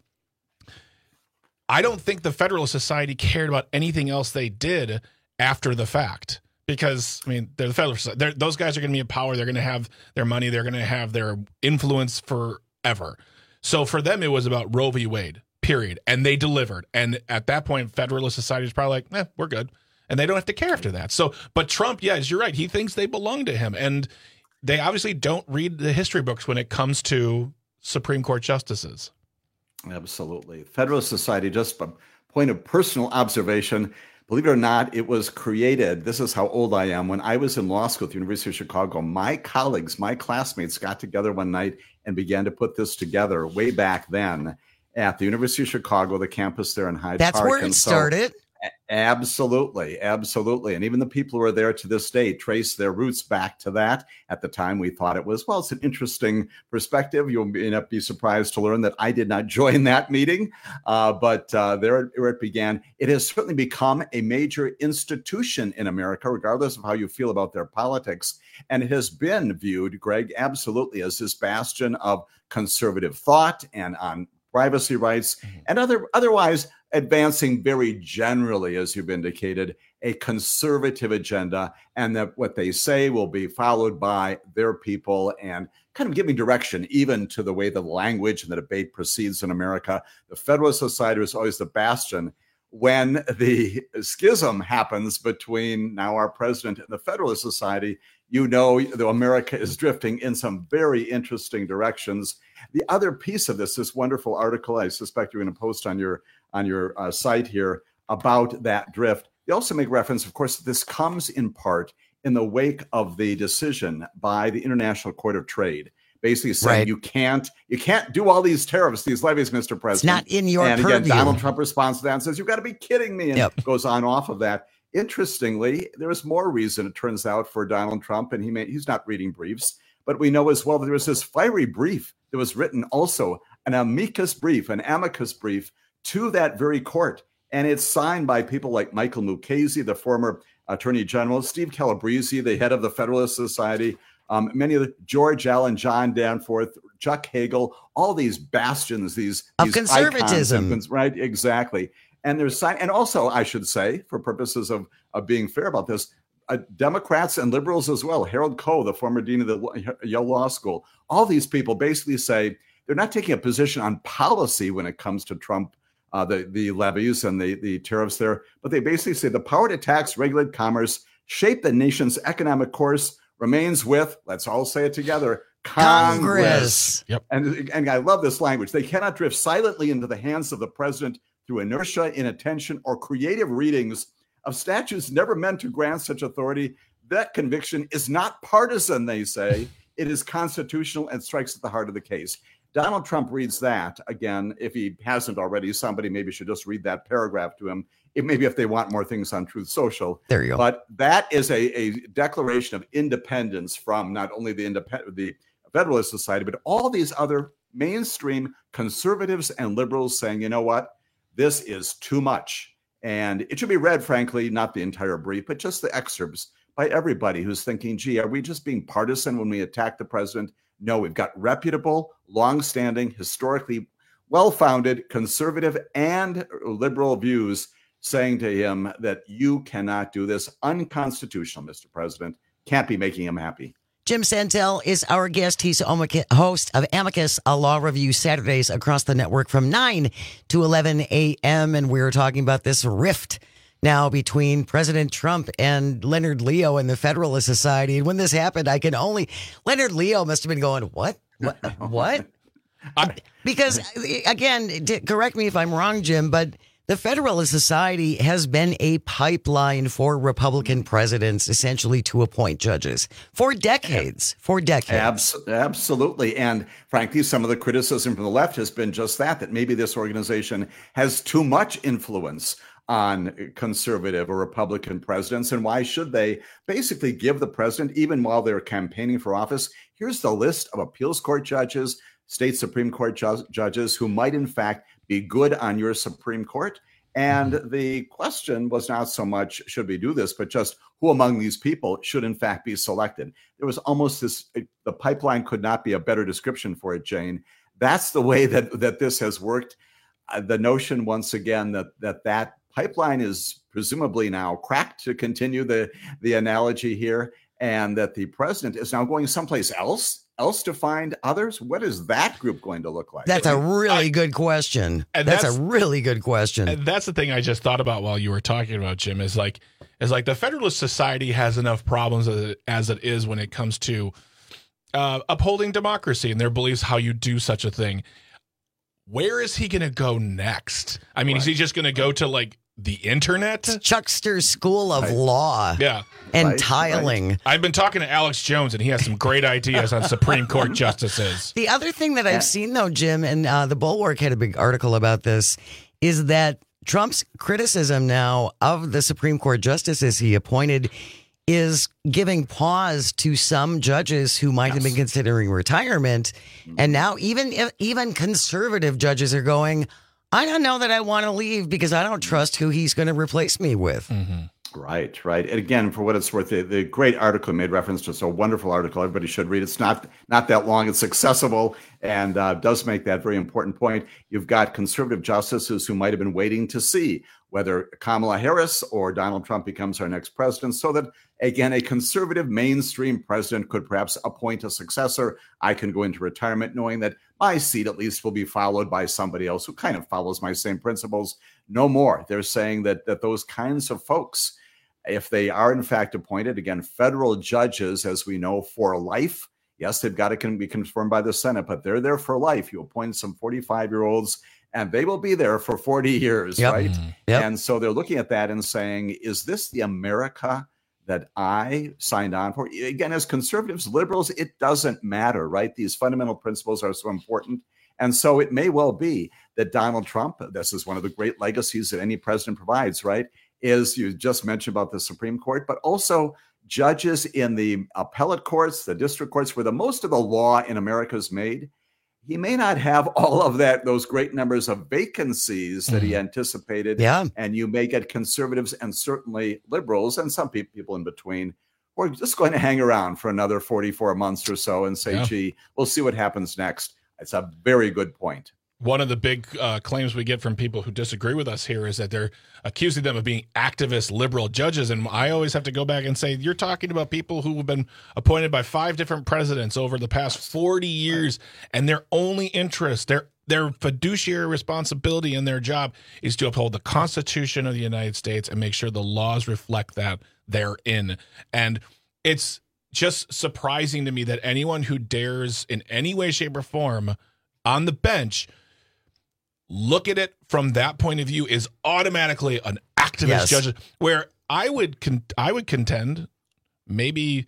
I don't think the Federalist Society cared about anything else they did after the fact. Because, I mean, they're the Federalist Society. They're, those guys are going to be in power. They're going to have their money. They're going to have their influence forever. So for them, it was about Roe v. Wade, period. And they delivered. And at that point, Federalist Society is probably like, eh, we're good. And they don't have to care after that. So, but Trump, yes, you're right. He thinks they belong to him. And they obviously don't read the history books when it comes to Supreme Court justices. Absolutely. Federalist Society, just a point of personal observation, believe it or not, it was created. This is how old I am. When I was in law school at the University of Chicago, my colleagues, my classmates got together one night and began to put this together way back then at the University of Chicago, the campus there in Hyde That's Park. That's where it and so, started. Absolutely. Absolutely. And even the people who are there to this day trace their roots back to that. At the time, we thought it was, well, it's an interesting perspective. You'll may not be surprised to learn that I did not join that meeting, uh, but uh, there where it began. It has certainly become a major institution in America, regardless of how you feel about their politics. And it has been viewed, Greg, absolutely as this bastion of conservative thought and on privacy rights mm-hmm. and other otherwise advancing very generally, as you've indicated, a conservative agenda, and that what they say will be followed by their people and kind of giving direction even to the way the language and the debate proceeds in America. The Federalist Society is always the bastion. When the schism happens between now our president and the Federalist Society, you know that America is drifting in some very interesting directions. The other piece of this, this wonderful article, I suspect you're going to post on your on your uh, site here about that drift. They also make reference, of course, this comes in part in the wake of the decision by the International Court of Trade, basically saying right. you can't you can't do all these tariffs, these levies, Mister President. It's not in your and purview. Again, Donald Trump responds to that and says, you've got to be kidding me, and yep. goes on off of that. Interestingly, there is more reason, it turns out, for Donald Trump, and he may, he's not reading briefs, but we know as well that there was this fiery brief that was written also, an amicus brief, an amicus brief to that very court. And it's signed by people like Michael Mukasey, the former Attorney General, Steve Calabrese, the head of the Federalist Society, um, many of the George Allen, John Danforth, Chuck Hagel, all these bastions, these, of these conservatism, icons, right? Exactly. And there's sign, and also I should say, for purposes of, of being fair about this, uh, Democrats and liberals as well. Harold Koh, the former dean of the Yale Law School, all these people basically say they're not taking a position on policy when it comes to Trump. Uh, the, the levies and the, the tariffs there, but they basically say the power to tax, regulate commerce, shape the nation's economic course remains with, let's all say it together, Congress. Congress. Yep. And, and I love this language. They cannot drift silently into the hands of the president through inertia, inattention, or creative readings of statutes never meant to grant such authority. That conviction is not partisan, they say. It is constitutional and strikes at the heart of the case. Donald Trump reads that. Again, if he hasn't already, somebody maybe should just read that paragraph to him. It, maybe if they want more things on Truth Social. There you go. But that is a, a declaration of independence from not only the, independent, the Federalist Society, but all these other mainstream conservatives and liberals saying, you know what, this is too much. And it should be read, frankly, not the entire brief, but just the excerpts by everybody who's thinking, gee, are we just being partisan when we attack the president? No, we've got reputable, longstanding, historically well-founded conservative and liberal views saying to him that you cannot do this. Unconstitutional, Mister President. Can't be making him happy. Jim Santel is our guest. He's host of Amicus, a law review Saturdays across the network from nine to eleven a.m. And we were talking about this rift now between President Trump and Leonard Leo and the Federalist Society. And when this happened, I can only... Leonard Leo must have been going, what? What? What? Because, again, correct me if I'm wrong, Jim, but the Federalist Society has been a pipeline for Republican presidents, essentially, to appoint judges for decades, for decades. Abs- absolutely. And frankly, some of the criticism from the left has been just that, that maybe this organization has too much influence on conservative or Republican presidents, and why should they basically give the president, even while they're campaigning for office, here's the list of appeals court judges, state Supreme Court ju- judges who might in fact be good on your Supreme Court. And mm-hmm. the question was not so much should we do this, but just who among these people should in fact be selected. There was almost this, the pipeline could not be a better description for it, Jane. That's the way that, that this has worked. Uh, the notion, once again, that that that pipeline is presumably now cracked, to continue the, the analogy here, and that the president is now going someplace else, else to find others. What is that group going to look like? That's a really I, good question. And that's, that's a really good question. And that's the thing I just thought about while you were talking about, Jim, is like, is like the Federalist Society has enough problems as it, as it is when it comes to uh, upholding democracy and their beliefs how you do such a thing. Where is he going to go next? I mean, right. is he just going to go to like the internet? Chuckster School of right. Law. Yeah. And right. tiling. Right. I've been talking to Alex Jones, and he has some great ideas on Supreme Court justices. The other thing that I've seen, though, Jim, and uh, the Bulwark had a big article about this, is that Trump's criticism now of the Supreme Court justices he appointed is giving pause to some judges who might yes. have been considering retirement. And now even even conservative judges are going, I don't know that I want to leave because I don't trust who he's going to replace me with. Mm-hmm. Right, right. And again, for what it's worth, the, the great article made reference to, it's a wonderful article. Everybody should read it. It's not not that long. It's accessible and uh, does make that very important point. You've got conservative justices who might have been waiting to see whether Kamala Harris or Donald Trump becomes our next president, so that, again, a conservative mainstream president could perhaps appoint a successor. I can go into retirement knowing that my seat at least will be followed by somebody else who kind of follows my same principles. No more. They're saying that that those kinds of folks, if they are in fact appointed, again, federal judges, as we know, for life. Yes, they've got to can be confirmed by the Senate, but they're there for life. You appoint some forty-five-year-olds, and they will be there for forty years, yep. right? Yep. And so they're looking at that and saying, is this the America that I signed on for? Again, as conservatives, liberals, it doesn't matter, right? These fundamental principles are so important. And so it may well be that Donald Trump, this is one of the great legacies that any president provides, right, is you just mentioned about the Supreme Court, but also judges in the appellate courts, the district courts, where the most of the law in America is made. He may not have all of that, those great numbers of vacancies that he anticipated. Yeah. And you may get conservatives and certainly liberals and some pe- people in between who are just going to hang around for another forty-four months or so and say, yeah. gee, we'll see what happens next. It's a very good point. One of the big uh, claims we get from people who disagree with us here is that they're accusing them of being activist liberal judges. And I always have to go back and say, you're talking about people who have been appointed by five different presidents over the past forty years, and their only interest, their their fiduciary responsibility in their job is to uphold the Constitution of the United States and make sure the laws reflect that therein. And it's just surprising to me that anyone who dares in any way, shape, or form on the bench look at it from that point of view is automatically an activist yes. judge, where I would con- I would contend maybe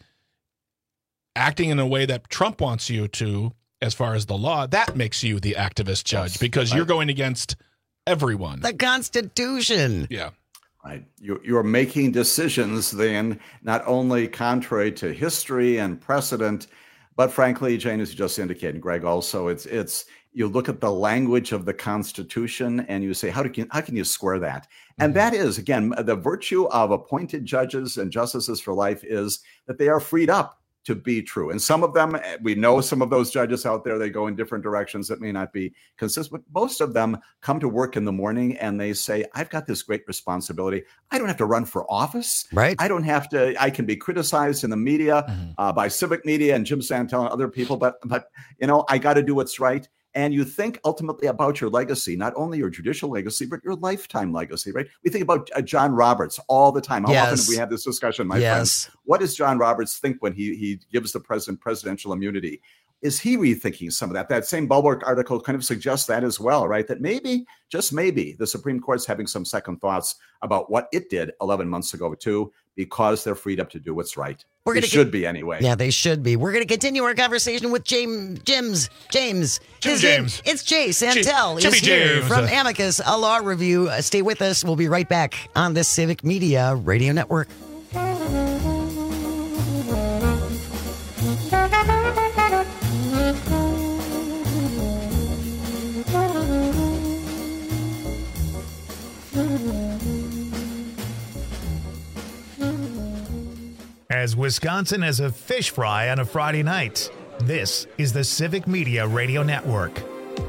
acting in a way that Trump wants you to, as far as the law, that makes you the activist judge, yes, because right. you're going against everyone. The Constitution. Yeah. Right. You, you're making decisions then, not only contrary to history and precedent, but frankly, Jane, as you just indicated, Greg, also, it's it's you look at the language of the Constitution and you say, how, do you, how can you square that? Mm-hmm. And that is, again, the virtue of appointed judges and justices for life is that they are freed up to be true. And some of them, we know some of those judges out there, they go in different directions that may not be consistent. But most of them come to work in the morning and they say, I've got this great responsibility. I don't have to run for office. Right. I don't have to, I can be criticized in the media, mm-hmm. uh, by civic media and Jim Santel and other people, but, but you know, I got to do what's right. And you think ultimately about your legacy, not only your judicial legacy, but your lifetime legacy, right? We think about uh, John Roberts all the time. How yes. often have we had this discussion, my yes. friends? What does John Roberts think when he, he gives the president presidential immunity? Is he rethinking some of that? That same Bulwark article kind of suggests that as well, right? That maybe, just maybe, the Supreme Court's having some second thoughts about what it did eleven months ago, too, because they're freed up to do what's right. We're They gonna should get- be anyway. Yeah, they should be. We're going to continue our conversation with James. James. James. Jim His name- James. It's Jay Santel. Jimmy is here James. from Amicus, a law review. Uh, stay with us. We'll be right back on the Civic Media Radio Network. As Wisconsin has a fish fry on a Friday night, this is the Civic Media Radio Network.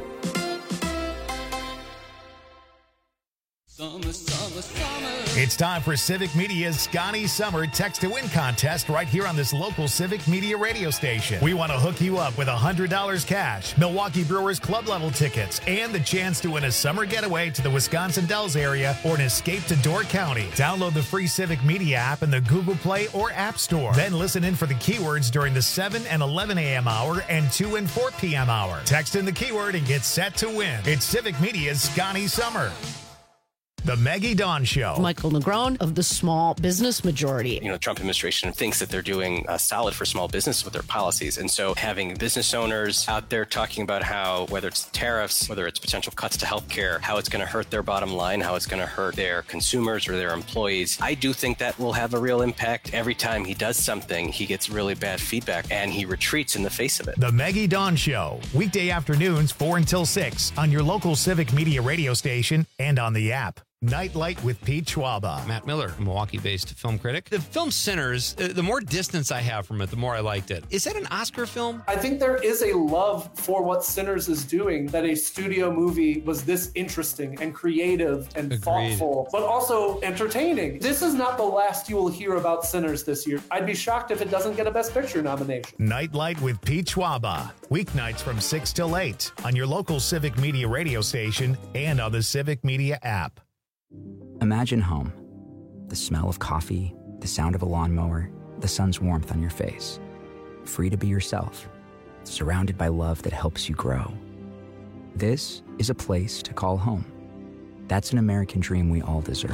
Summer, summer, summer. It's time for Civic Media's Scotty Summer Text to Win contest right here on this local Civic Media radio station. We want to hook you up with one hundred dollars cash, Milwaukee Brewers club level tickets, and the chance to win a summer getaway to the Wisconsin Dells area or an escape to Door County. Download the free Civic Media app in the Google Play or App Store. Then listen in for the keywords during the seven and eleven a.m. hour and two and four p.m. hour. Text in the keyword and get set to win. It's Civic Media's Scotty Summer. The Maggie Dawn Show. Michael Negron of the Small Business Majority. You know, the Trump administration thinks that they're doing uh, solid for small business with their policies. And so having business owners out there talking about how, whether it's tariffs, whether it's potential cuts to healthcare, how it's going to hurt their bottom line, how it's going to hurt their consumers or their employees, I do think that will have a real impact. Every time he does something, he gets really bad feedback and he retreats in the face of it. The Maggie Dawn Show, weekday afternoons four until six on your local Civic Media radio station and on the app. Nightlight with Pete Schwaba. Matt Miller, Milwaukee-based film critic. The film Sinners, uh, the more distance I have from it, the more I liked it. Is that an Oscar film? I think there is a love for what Sinners is doing, that a studio movie was this interesting and creative and Agreed. thoughtful, but also entertaining. This is not the last you will hear about Sinners this year. I'd be shocked if it doesn't get a Best Picture nomination. Nightlight with Pete Schwaba. Weeknights from six till eight on your local Civic Media radio station and on the Civic Media app. Imagine home. The smell of coffee, the sound of a lawnmower, the sun's warmth on your face. Free to be yourself, surrounded by love that helps you grow. This is a place to call home. That's an American dream we all deserve.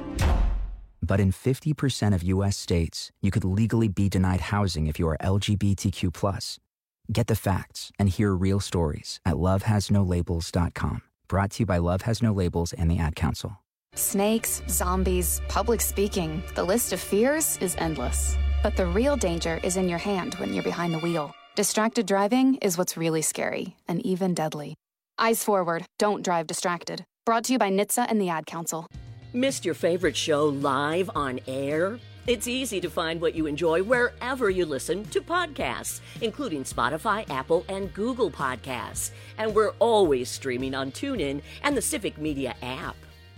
But in fifty percent of U S states, you could legally be denied housing if you are L G B T Q plus. Get the facts and hear real stories at love has no labels dot com. Brought to you by Love Has No Labels and the Ad Council. Snakes, zombies, public speaking. The list of fears is endless. But the real danger is in your hand when you're behind the wheel. Distracted driving is what's really scary and even deadly. Eyes forward. Don't drive distracted. Brought to you by N H T S A and the Ad Council. Missed your favorite show live on air? It's easy to find what you enjoy wherever you listen to podcasts, including Spotify, Apple, and Google Podcasts. And we're always streaming on TuneIn and the Civic Media app.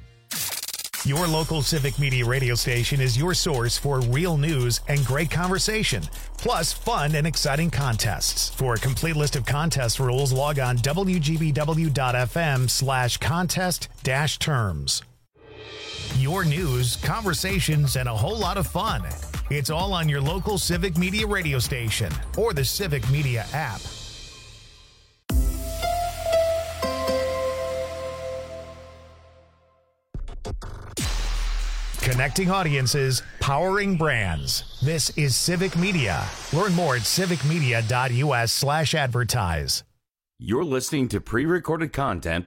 Your local Civic Media radio station is your source for real news and great conversation, plus fun and exciting contests. For a complete list of contest rules, log on W G B W dot F M slash contest dash terms. Your news, conversations, and a whole lot of fun. It's all on your local Civic Media radio station or the Civic Media app. Connecting audiences, powering brands. This is Civic Media. Learn more at civic media dot U S slash advertise. You're listening to pre-recorded content.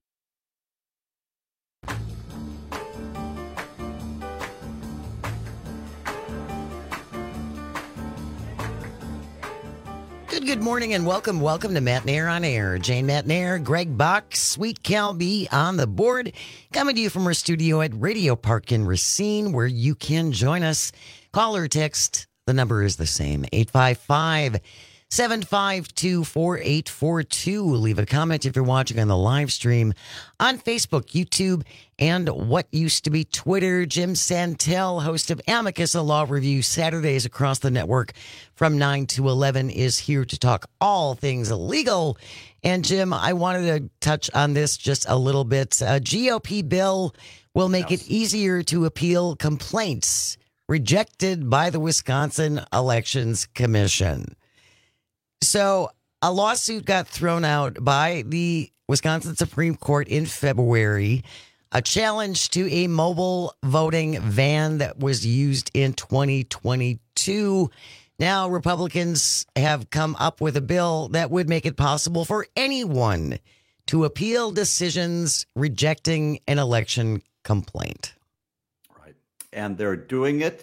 Good, good morning and welcome. Welcome to Matt Nair on Air. Jane Matt Nair, Greg Bach, Sweet Cal B on the board. Coming to you from our studio at Radio Park in Racine, where you can join us. Call or text. The number is the same, eight five five, seven five two, four eight four two. Leave a comment if you're watching on the live stream on Facebook, YouTube, and what used to be Twitter. Jim Santel, host of Amicus, a law review Saturdays across the network from nine to eleven, is here to talk all things legal. And Jim, I wanted to touch on this just a little bit. A G O P bill will make yes. it easier to appeal complaints rejected by the Wisconsin Elections Commission. So a lawsuit got thrown out by the Wisconsin Supreme Court in February, a challenge to a mobile voting van that was used in twenty twenty-two. Now, Republicans have come up with a bill that would make it possible for anyone to appeal decisions rejecting an election complaint. Right. And they're doing it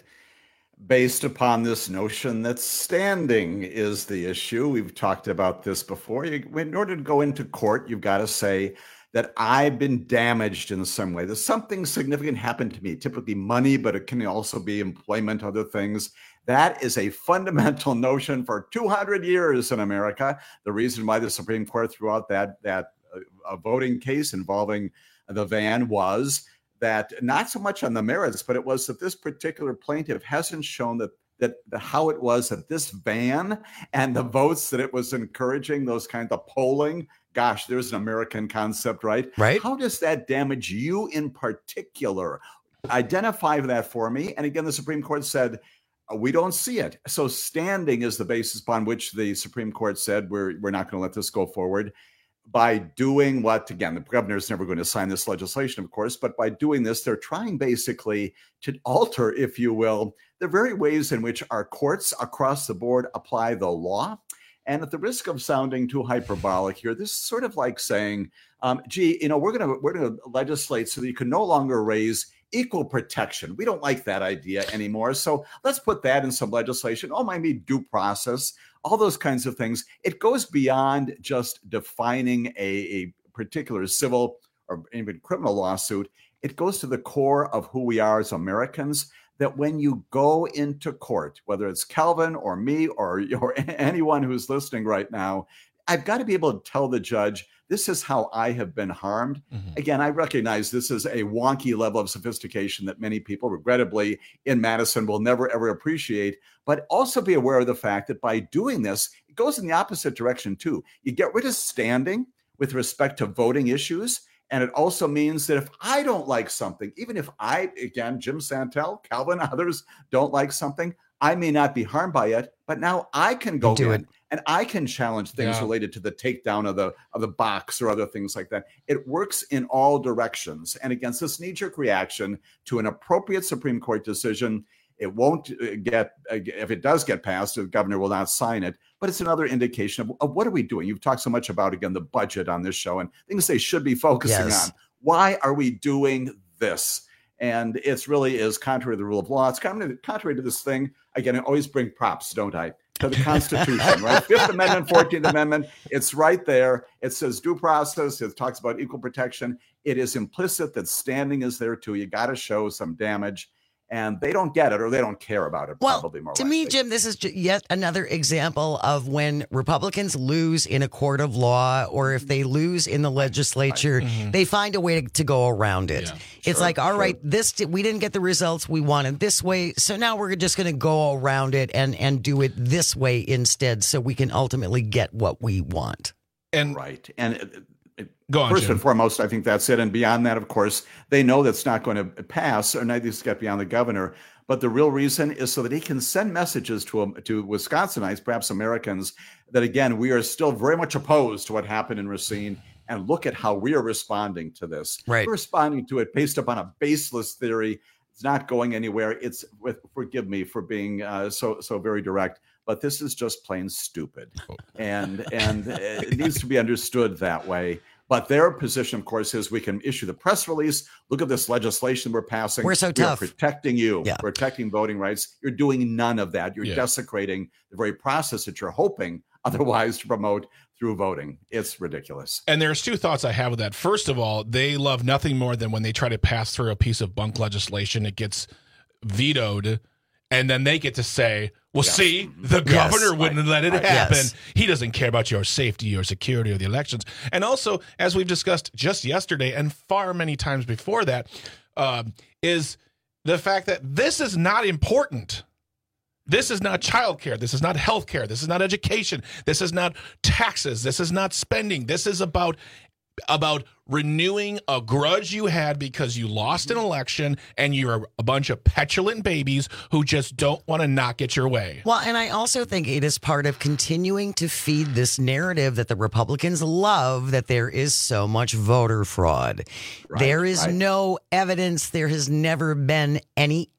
based upon this notion that standing is the issue. We've talked about this before. You, in order to go into court, you've got to say that I've been damaged in some way. There's something significant happened to me, typically money, but it can also be employment, other things. That is a fundamental notion for two hundred years in America. The reason why the Supreme Court threw out that, that uh, voting case involving the van was that not so much on the merits, but it was that this particular plaintiff hasn't shown that that the, how it was that this van and the votes that it was encouraging, those kinds of polling, gosh, there's an American concept, right? Right. How does that damage you in particular? Identify that for me. And again, the Supreme Court said, we don't see it. So standing is the basis upon which the Supreme Court said, we're, we're not going to let this go forward. By doing what, again, the governor's never going to sign this legislation, of course, but by doing this, they're trying basically to alter, if you will, the very ways in which our courts across the board apply the law. And at the risk of sounding too hyperbolic here, this is sort of like saying, um, gee, you know, we're going to we're going to legislate so that you can no longer raise equal protection. We don't like that idea anymore. So let's put that in some legislation. Oh, might be due process, all those kinds of things. It goes beyond just defining a, a particular civil or even criminal lawsuit. It goes to the core of who we are as Americans, that when you go into court, whether it's Calvin or me or, or anyone who's listening right now, I've got to be able to tell the judge, this is how I have been harmed. Mm-hmm. Again, I recognize this is a wonky level of sophistication that many people, regrettably, in Madison will never, ever appreciate. But also be aware of the fact that by doing this, it goes in the opposite direction, too. You get rid of standing with respect to voting issues. And it also means that if I don't like something, even if I, again, Jim Santel, Calvin, others don't like something, I may not be harmed by it, but now I can go do in it. and I can challenge things Yeah. related to the takedown of the of the box or other things like that. It works in all directions. And against this knee-jerk reaction to an appropriate Supreme Court decision, it won't get, if it does get passed, the governor will not sign it. But it's another indication of, of what are we doing? You've talked so much about, again, the budget on this show and things they should be focusing Yes. on. Why are we doing this? And it's really is contrary to the rule of law. It's contrary contrary to this thing. Again, I always bring props, don't I? To the Constitution, right? Fifth Amendment, fourteenth Amendment. It's right there. It says due process. It talks about equal protection. It is implicit that standing is there too. You got to show some damage. And they don't get it or they don't care about it, Well, probably more to likely. me, Jim, this is ju- yet another example of when Republicans lose in a court of law or if they lose in the legislature, Mhm. they find a way to, to go around it. Yeah. It's Sure, like, all sure. right, this di- we didn't get the results we wanted this way, so now we're just going to go around it and, and do it this way instead so we can ultimately get what we want. And Right. And it, it, Go on, first Jim. and foremost, I think that's it. And beyond that, of course, they know that's not going to pass, or neither to get beyond the governor. But the real reason is so that he can send messages to um, to Wisconsinites, perhaps Americans, that again, we are still very much opposed to what happened in Racine. And look at how we are responding to this. Right. We're responding to it based upon a baseless theory. It's not going anywhere. It's with, forgive me for being uh, so so very direct, but this is just plain stupid, and and it needs to be understood that way. But their position, of course, is we can issue the press release. Look at this legislation we're passing. We're so we tough. are protecting you, Yeah. protecting voting rights. You're doing none of that. You're Yeah. desecrating the very process that you're hoping otherwise to promote through voting. It's ridiculous. And there's two thoughts I have with that. First of all, they love nothing more than when they try to pass through a piece of bunk legislation, it gets vetoed, and then they get to say, well, Yes. see, the Yes. governor wouldn't let it Right. happen. Yes. He doesn't care about your safety or security or the elections. And also, as we've discussed just yesterday and far many times before that, um, is the fact that this is not important. This is not childcare. This is not healthcare. This is not education. This is not taxes. This is not spending. This is about about renewing a grudge you had because you lost an election and you're a bunch of petulant babies who just don't want to not get your way. Well, and I also think it is part of continuing to feed this narrative that the Republicans love that there is so much voter fraud. Right, there is right. no evidence. There has never been any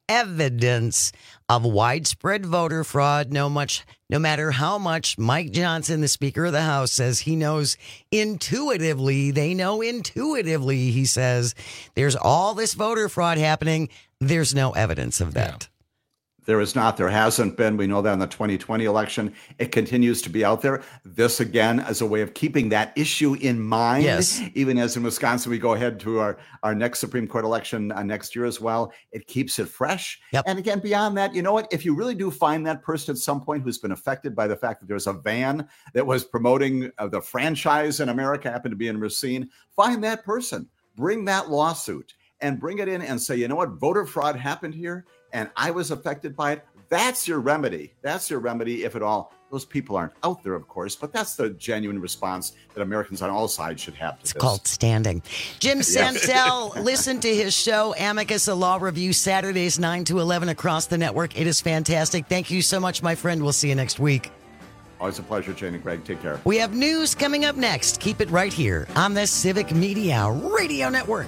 evidence of widespread voter fraud. No much, no matter how much Mike Johnson, the Speaker of the House, says he knows intuitively, they know intuitively, he says, there's all this voter fraud happening. There's no evidence of that. Yeah. There is not. There hasn't been. We know that in the twenty twenty election. It continues to be out there. This, again, as a way of keeping that issue in mind. Yes. Even as in Wisconsin, we go ahead to our, our next Supreme Court election uh, next year as well. It keeps it fresh. Yep. And again, beyond that, you know what? If you really do find that person at some point who's been affected by the fact that there's a van that was promoting uh, the franchise in America, happened to be in Racine, find that person. Bring that lawsuit and bring it in and say, you know what? Voter fraud happened here, and I was affected by it. That's your remedy. That's your remedy, if at all. Those people aren't out there, of course, but that's the genuine response that Americans on all sides should have to It's this. called standing. Jim Yes. Santel, listen to his show, Amicus, a Law Review, Saturdays nine to eleven across the network. It is fantastic. Thank you so much, my friend. We'll see you next week. Always a pleasure, Jane and Greg. Take care. We have news coming up next. Keep it right here on the Civic Media Radio Network.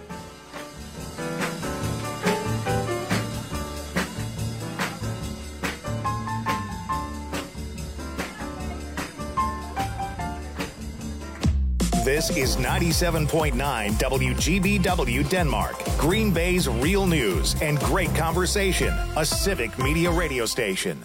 This is ninety-seven point nine W G B W Denmark, Green Bay's real news and great conversation, a Civic Media radio station.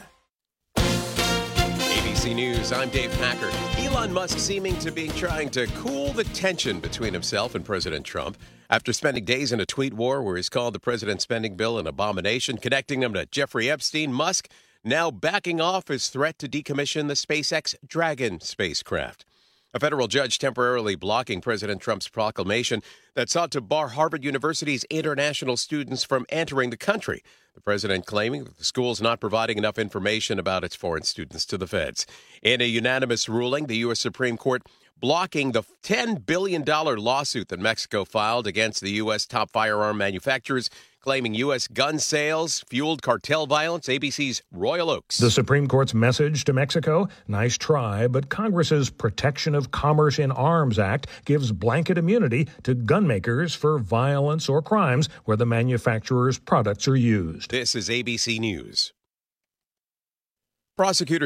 A B C News, I'm Dave Packard. Elon Musk seeming to be trying to cool the tension between himself and President Trump after spending days in a tweet war where he's called the president's spending bill an abomination, connecting him to Jeffrey Epstein. Musk now backing off his threat to decommission the SpaceX Dragon spacecraft. A federal judge temporarily blocking President Trump's proclamation that sought to bar Harvard University's international students from entering the country. The president claiming that the school is not providing enough information about its foreign students to the feds. In a unanimous ruling, the U S Supreme Court blocking the ten billion dollars lawsuit that Mexico filed against the U S top firearm manufacturers, claiming U S gun sales fueled cartel violence. A B C's Royal Oakes. The Supreme Court's message to Mexico, nice try, but Congress's Protection of Commerce in Arms Act gives blanket immunity to gun makers for violence or crimes where the manufacturer's products are used. This is A B C News. Prosecutors